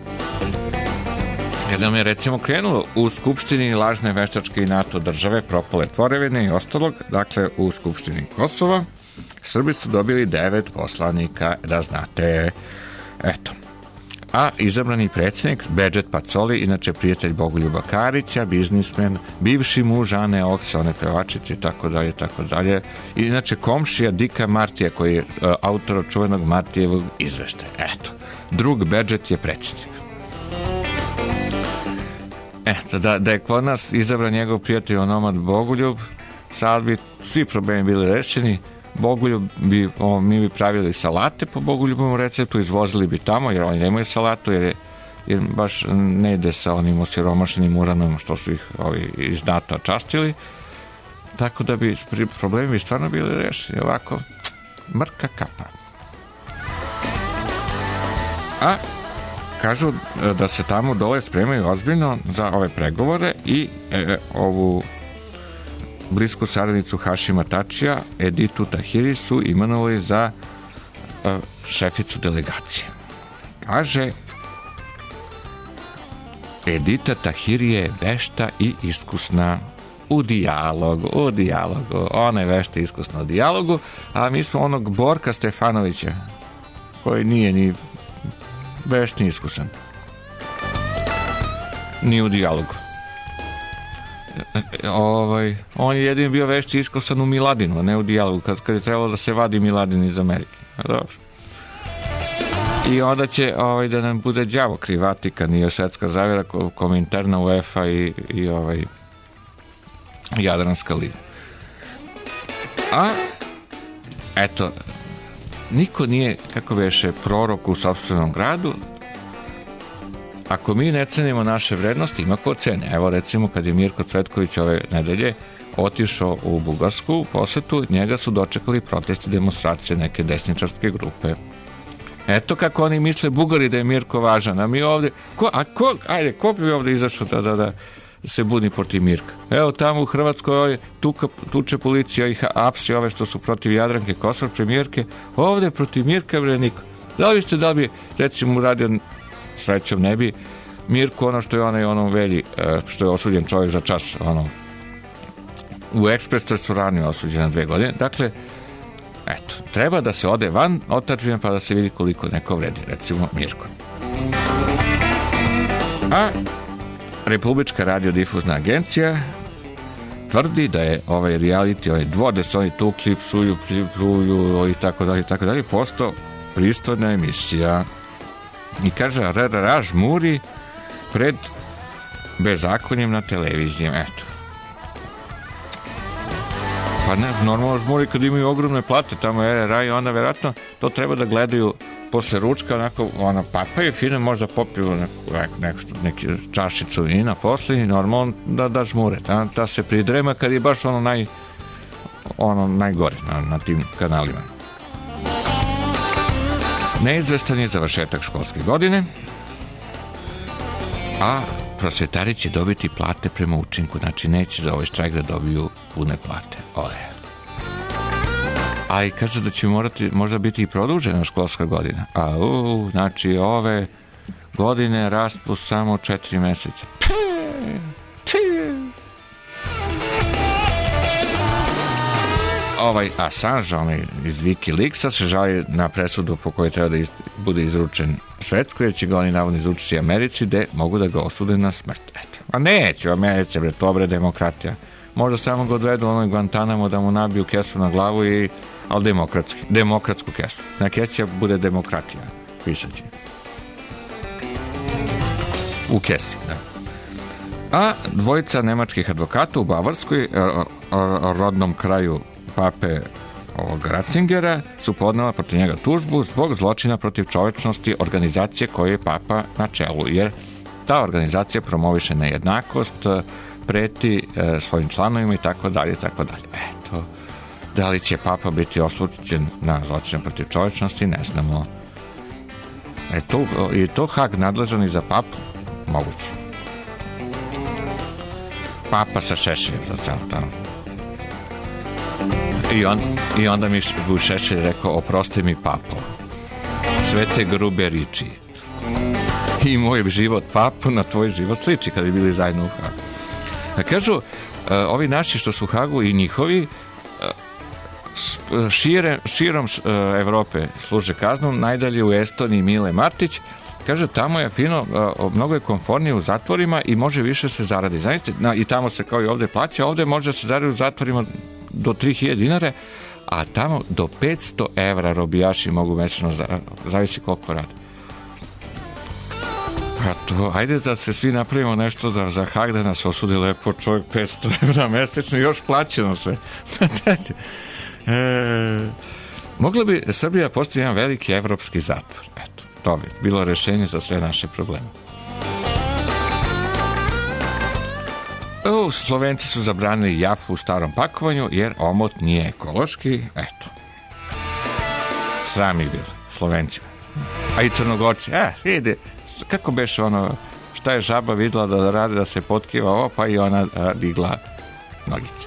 Jer nam je recimo krenulo u Skupštini lažne veštačke i NATO države, propale tvorevine i ostalog, dakle u Skupštini Kosova, Srbi su dobili devet poslanika, da znate, eto. A izabrani predsjednik, Bedžet Pacoli, inače prijatelj Bogoljuba Karića, biznismen, bivši muž Ane Okse, one pevačice i tako dalje, tako dalje. I inače komšija Dika Martija, koji je uh, autor čuvenog Martijevog izveštaja. Eto, drug Bedžet je predsjednik. Eto, da, da je kod nas izabran njegov prijatelj onomad Bogoljub, sad bi svi problemi bili rešeni. Bogoljub bi, o, mi bi pravili salate po Bogoljubovom receptu, izvozili bi tamo, jer oni nemaju salatu, jer, je, jer baš ne ide sa onim osiromašenim uranom što su ih ovi iz NATO častili. Tako da bi problemi bi stvarno bili rešeni. Ovako, mrka kapa. A kažu da se tamo dole spremaju ozbiljno za ove pregovore i e, ovu blisku saradnicu Hašima Tačija, Editu Tahiri, su imenovali za e, šeficu delegacije. Kaže, Edita Tahiri je vešta i iskusna u dijalogu, u dijalogu. Ona je vešta i iskusna u dijalogu, a mi smo onog Borka Stefanovića, koji nije ni vešt, ni iskusan. Ni u dijalogu. Ovaj, on je jedin bio vešt i iskusan u Miladinu, a ne u dijalogu, kad, kad je trebalo da se vadi Miladin iz Amerike. A dobro. I onda će ovaj, da nam bude đavo kriv Vatikan i svetska zavjera komentarna UEFA i, i ovaj, Jadranska liga. A eto, niko nije, kako beše, prorok u sopstvenom gradu, ako mi ne cenimo naše vrednosti, ima ko cene. Evo recimo kad je Mirko Cvetković ove nedelje otišao u Bugarsku u posetu, njega su dočekali protesti, demonstracije neke desničarske grupe. Eto kako oni misle Bugari da je Mirko važan, a mi ovde, ko, a ko, ajde, ko bi ovde izašao da, da, da se buni protiv Mirka? Evo tamo u Hrvatskoj tuka, tuče policija i apsi ove što su protiv Jadranke Kosor, premijerke, ovde protiv Mirka bre niko. Da li ste da bi recimo uradio, srećom ne bi, Mirko ono što je onaj onom velji, što je osuđen čovjek za čas, ono, u ekspres restoranu je osuđen na dve godine, dakle, eto, treba da se ode van otadžbine pa da se vidi koliko neko vredi, recimo Mirko. A Republička radiodifuzna agencija tvrdi da je ovaj reality, ovaj dvode se oni tukli, psuju, pljuju i tako dalje, i tako dalje, postao pristojna emisija. I kaže, R R A žmuri pred bezakonjem na televiziji, eto. Pa ne, normalno žmuri kad imaju ogromne plate, tamo je R R A i onda verovatno to treba da gledaju posle ručka, onako, ono, papaju fino, možda popiju neku, neku, neku čašicu vina posle i normalno da, da žmure, da, da se pridrema kad je baš ono naj ono najgore na, na tim kanalima. Neizvestan je završetak školske godine, a prosvetari će dobiti plate prema učinku, znači neće za ovaj štrajk da dobiju pune plate. Ove. A i kaže da će morati možda biti i produžena školska godina. A u, znači ove godine rastu samo četiri meseca. Ovaj Assange, onaj iz Wikileaksa, se žali na presudu po kojoj treba da iz, bude izručen Švedskoj, jer će ga oni navodno izručiti Americi, gde mogu da ga osude na smrt. Eto. A neće u Americi, bre, to bre demokratija. Možda samo ga odvedu u onoj Guantanamo da mu nabiju kesu na glavu, i, ali demokratski, demokratsku kesu. Na kesi bude demokratija, pisaći. U kesi, da. A dvojica nemačkih advokata u Bavarskoj, rodnom kraju pape ovog Ratzingera, su podnela protiv njega tužbu zbog zločina protiv čovečnosti organizacije koje je papa na čelu, jer ta organizacija promoviše nejednakost, preti e, svojim članovima i tako dalje, tako dalje. Eto, da li će papa biti osuđen na zločine protiv čovečnosti, ne znamo. E to, je to Hag nadležan i za papu? Moguće. Papa sa Šešeljem za celo tamo. I, on, I onda mi Šešelj rekao, oprosti mi papo, sve te grube riči. I moj život papu na tvoj život sliči, kada bi bili zajedno u Hagu. A kažu, uh, ovi naši što su u Hagu i njihovi uh, šire, širom uh, Evrope služe kaznu, najdalje u Estoniji Mile Martić, kaže, tamo je fino, uh, mnogo je komfornije u zatvorima i može više se zaradi. Znači, na, i tamo se kao i ovde plaća, ovde može se zaradi u zatvorima do tri hiljade dinare, a tamo do petsto evra robijaši mogu mesečno, zavisi koliko radi. Pa to, ajde da se svi napravimo nešto da za Hag da nas osudi lepo čovjek petsto evra mesečno, još plaćeno sve. e, mogla bi Srbija postati jedan veliki evropski zatvor. Eto, to bi bilo rešenje za sve naše probleme. U, Slovenci su zabranili jafu u starom pakovanju jer omot nije ekološki. Eto. Sram ih bilo, Slovenci. A i Crnogorci. E, ide, kako beše ono, šta je žaba videla da radi, da se potkiva ovo, pa i ona a, digla nogice.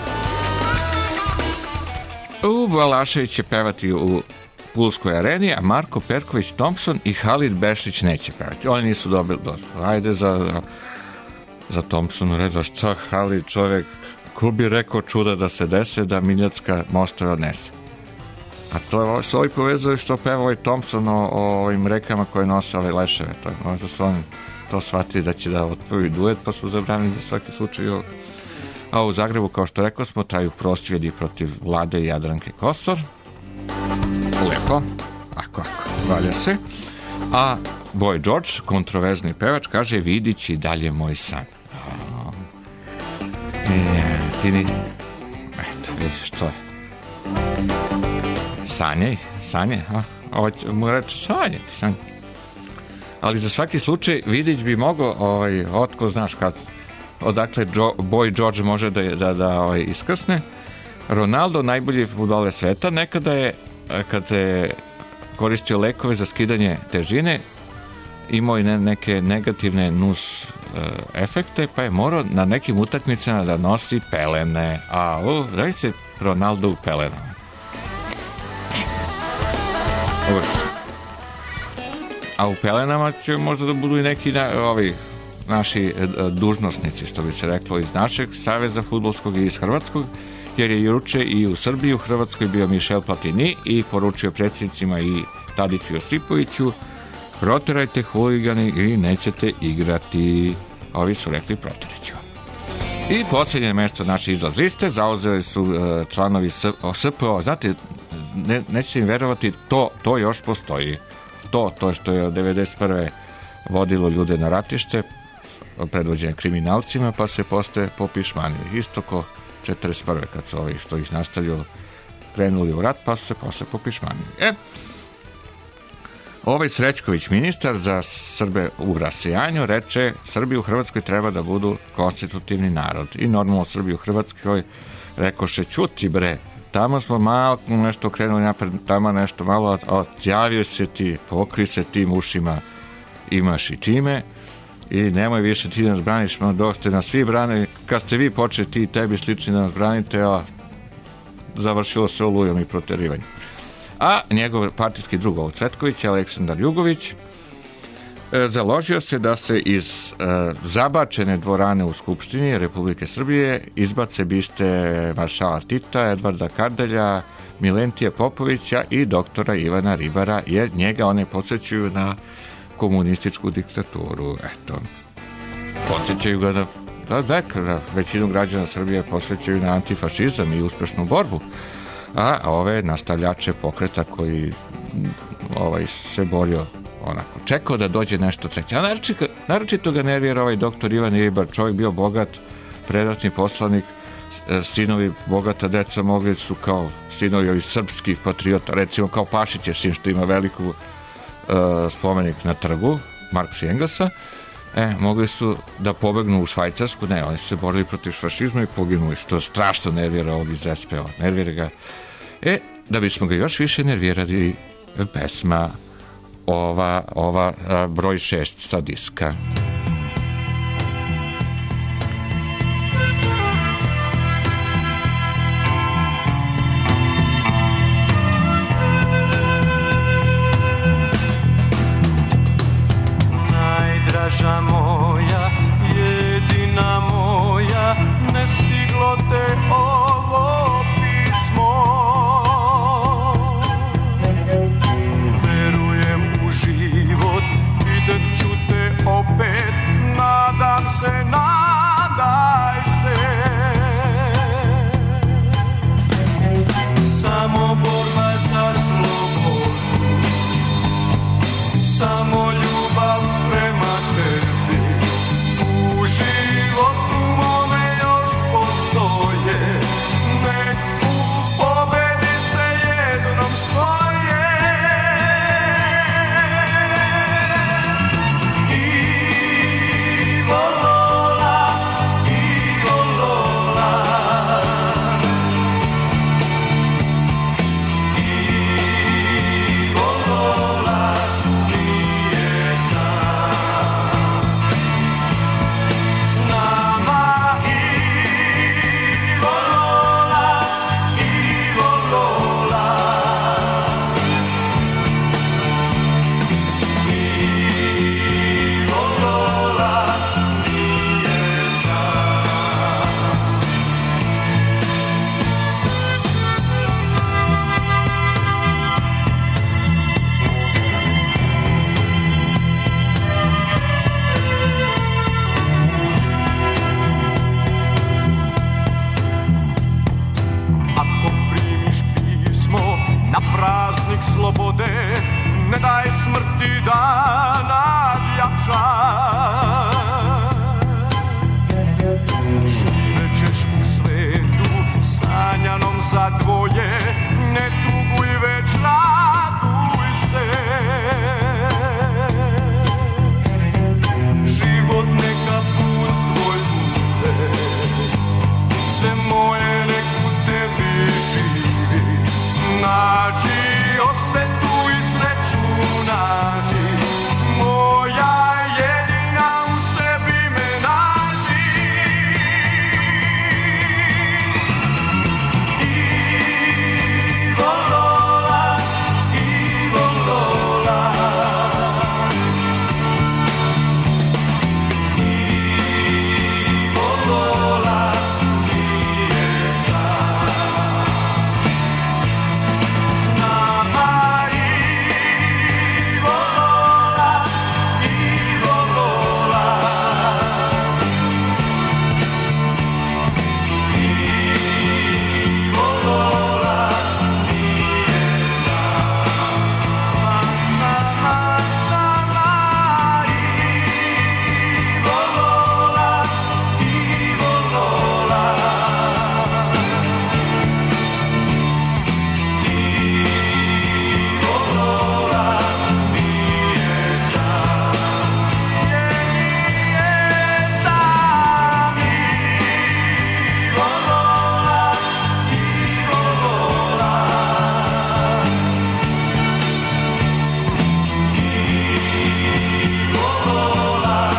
U, Balašević će pevati u Pulskoj areni, a Marko Perković Thompson i Halid Bešlić neće pevati. Oni nisu dobili dozvolu. Ajde za... za Thompsonu redu, šta Halid čovjek, ko bi rekao čuda da se dese, da Miljacka mostove odnese. A to se ovi povezuje što peva ovaj Thompson o, o ovim rekama koje nose ove leševe. To, možda su oni to shvatili da će da otpravi duet, pa su zabranili za svaki slučaj. A u Zagrebu, kao što rekao smo, traju prosvjedi protiv vlade i Jadranke Kosor. Lepo. Ako, ako, valja se. A Boy George, kontroverzni pevač, kaže, vidići dalje moj san. Oh. E, ti ni... Eto, vidiš, to je. Sanjaj, sanjaj, a? Ovo mu reče, sanjati, sanjaj. ali za svaki slučaj Vidić bi mogao, ovaj, otko znaš kad, odakle Joe, Boy George može da, da, da ovaj, iskrsne. Ronaldo, najbolji fudbaler sveta, nekada je, kada je koristio lekove za skidanje težine, imao i ne, neke negativne nus e, efekte, pa je morao na nekim utakmicama da nosi pelene. A, o, da se Ronaldo u pelenama. Uvijek. A u pelenama će možda da budu i neki na, ovi naši e, dužnosnici, što bi se reklo, iz našeg saveza fudbalskog i iz hrvatskog, jer je juče i u Srbiji, u Hrvatskoj bio Mišel Platini i poručio predsjednicima i Tadiću i Josipoviću: proterajte huligani i nećete igrati. Ovi su rekli: proteraću. I posljednje mesto naše izlaz liste zauzeli su uh, članovi S P O. Znate, ne, nećete im verovati, to, to još postoji. To, to što je od devedeset prve vodilo ljude na ratište, predvođene kriminalcima, pa se posle popišmanili. Isto ko četrdeset prve kad su ovi što ih nastavljaju krenuli u rat, pa su se posle popišmanili. E, ovaj Srećković, ministar za Srbe u rasejanju, reče: Srbi u Hrvatskoj treba da budu konstitutivni narod. I normalno Srbi u Hrvatskoj rekoše: ćuti bre, tamo smo malo nešto krenuli napred, tamo nešto malo, odjavio se ti, pokri se tim ušima, imaš i čime, i nemoj više ti da nas braniš, dok ste nas svi branili, kad ste vi počeli ti tebi slični da nas branite, a završilo se olujom i proterivanjem. A njegov partijski drug od Cvetkovića, Aleksandar Jugović, e, založio se da se iz e, zabačene dvorane u Skupštini Republike Srbije izbace biste maršala Tita, Edvarda Kardelja, Milentija Popovića i doktora Ivana Ribara, jer njega one podsjećaju na komunističku diktaturu. Eto, podsjećaju ga da, da, da, da većinu građana Srbije posjećaju na antifašizam i uspešnu borbu, a ove nastavljače pokreta koji ovaj, se borio onako, čekao da dođe nešto treće. A naročito, naročito ga nervira ovaj doktor Ivan Ribar, čovjek bio bogat, predatni poslanik, sinovi bogata deca mogli su kao sinovi ovih srpskih patriota, recimo kao Pašićev sin što ima veliku uh, spomenik na trgu Marksa i Engelsa, e, mogli su da pobegnu u Švajcarsku, ne, oni su se borili protiv fašizma i poginuli, što strašno nervira ovog iz S P O, nervira ga. E, da bismo ga još više nervirali, pesma ova, ova a, broj šest sa diska. Najdraža moja, jedina moja, ne stiglo te ovo pismo. Verujem u život, vidjet ću te opet, nadam se, nadaj se. Samo borba za slobodu, samo ljubav prema tebi. U životu mome još postoje, nek u pobedi se jednom spoje. Ivo Lola, Ivo Lola, Ivo Lola nije sam. S nama Ivo Lola, Ivo Lola, Ivo Lola nije sam. Ako primiš pismo na praznik slobode, ne daj smrti da nadjača. Živećeš u svetu sanjanom za dvoje, ne tuguj već raduj se. srce moje nek u tebi živi. Nađi osvetu i sreću nađi, moja jedina u sebi me nađi. Ivo Lola, Ivo Lola, Ivo Lola nije sam. S nama Ivo Lola, Ivo Lola, Ivo Lola nije sam. S nama, s nama Ivo Lola, Ivo Lola, Ivo Lola nije sam. Nije sam Ivo Lola, Ivo Lola, Ivo Lola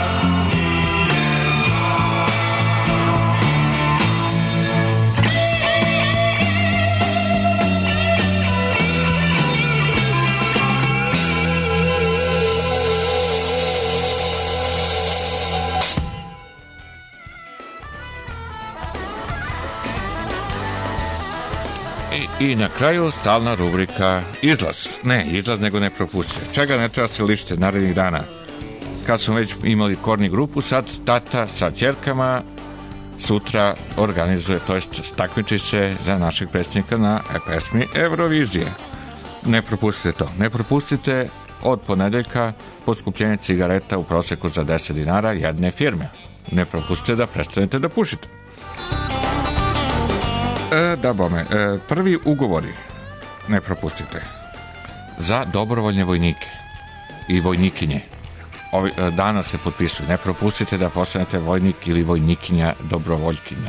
I, I na kraju stalna rubrika izlaz. Ne, izlaz nego ne propustite. Čega ne treba se lišite narednih dana? Kad smo već imali korni grupu, sad tata sa ćerkama sutra organizuje, to jest takmiči se za našeg predsjednika na pesmi Eurovizije. Ne propustite to. Ne propustite od ponedeljka poskupljenje cigareta u proseku za deset dinara jedne firme. Ne propustite da prestanete da pušite. E, da bome, e, prvi ugovori, ne propustite, za dobrovoljne vojnike i vojnikinje. Ovi, e, danas se potpisuju. Ne propustite da postanete vojnik ili vojnikinja dobrovoljkinja.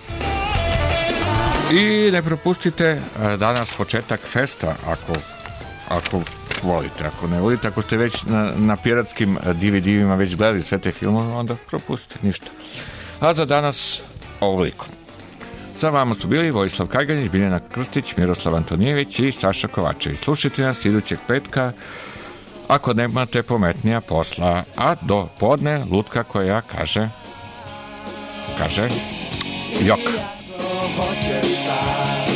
I ne propustite e, danas početak festa, ako, ako volite. Ako ne volite, ako ste već na, na piratskim D V D-ima već gledali sve te filmove, onda propustite ništa. A za danas ovoliko. Sa vama su bili Vojislav Kajganić, Biljana Krstić, Miroslav Antonijević i Saša Kovačević. Slušajte nas idućeg petka, ako nemate pametnija posla, a do podne lutka koja kaže kaže jok. Hoćeš šta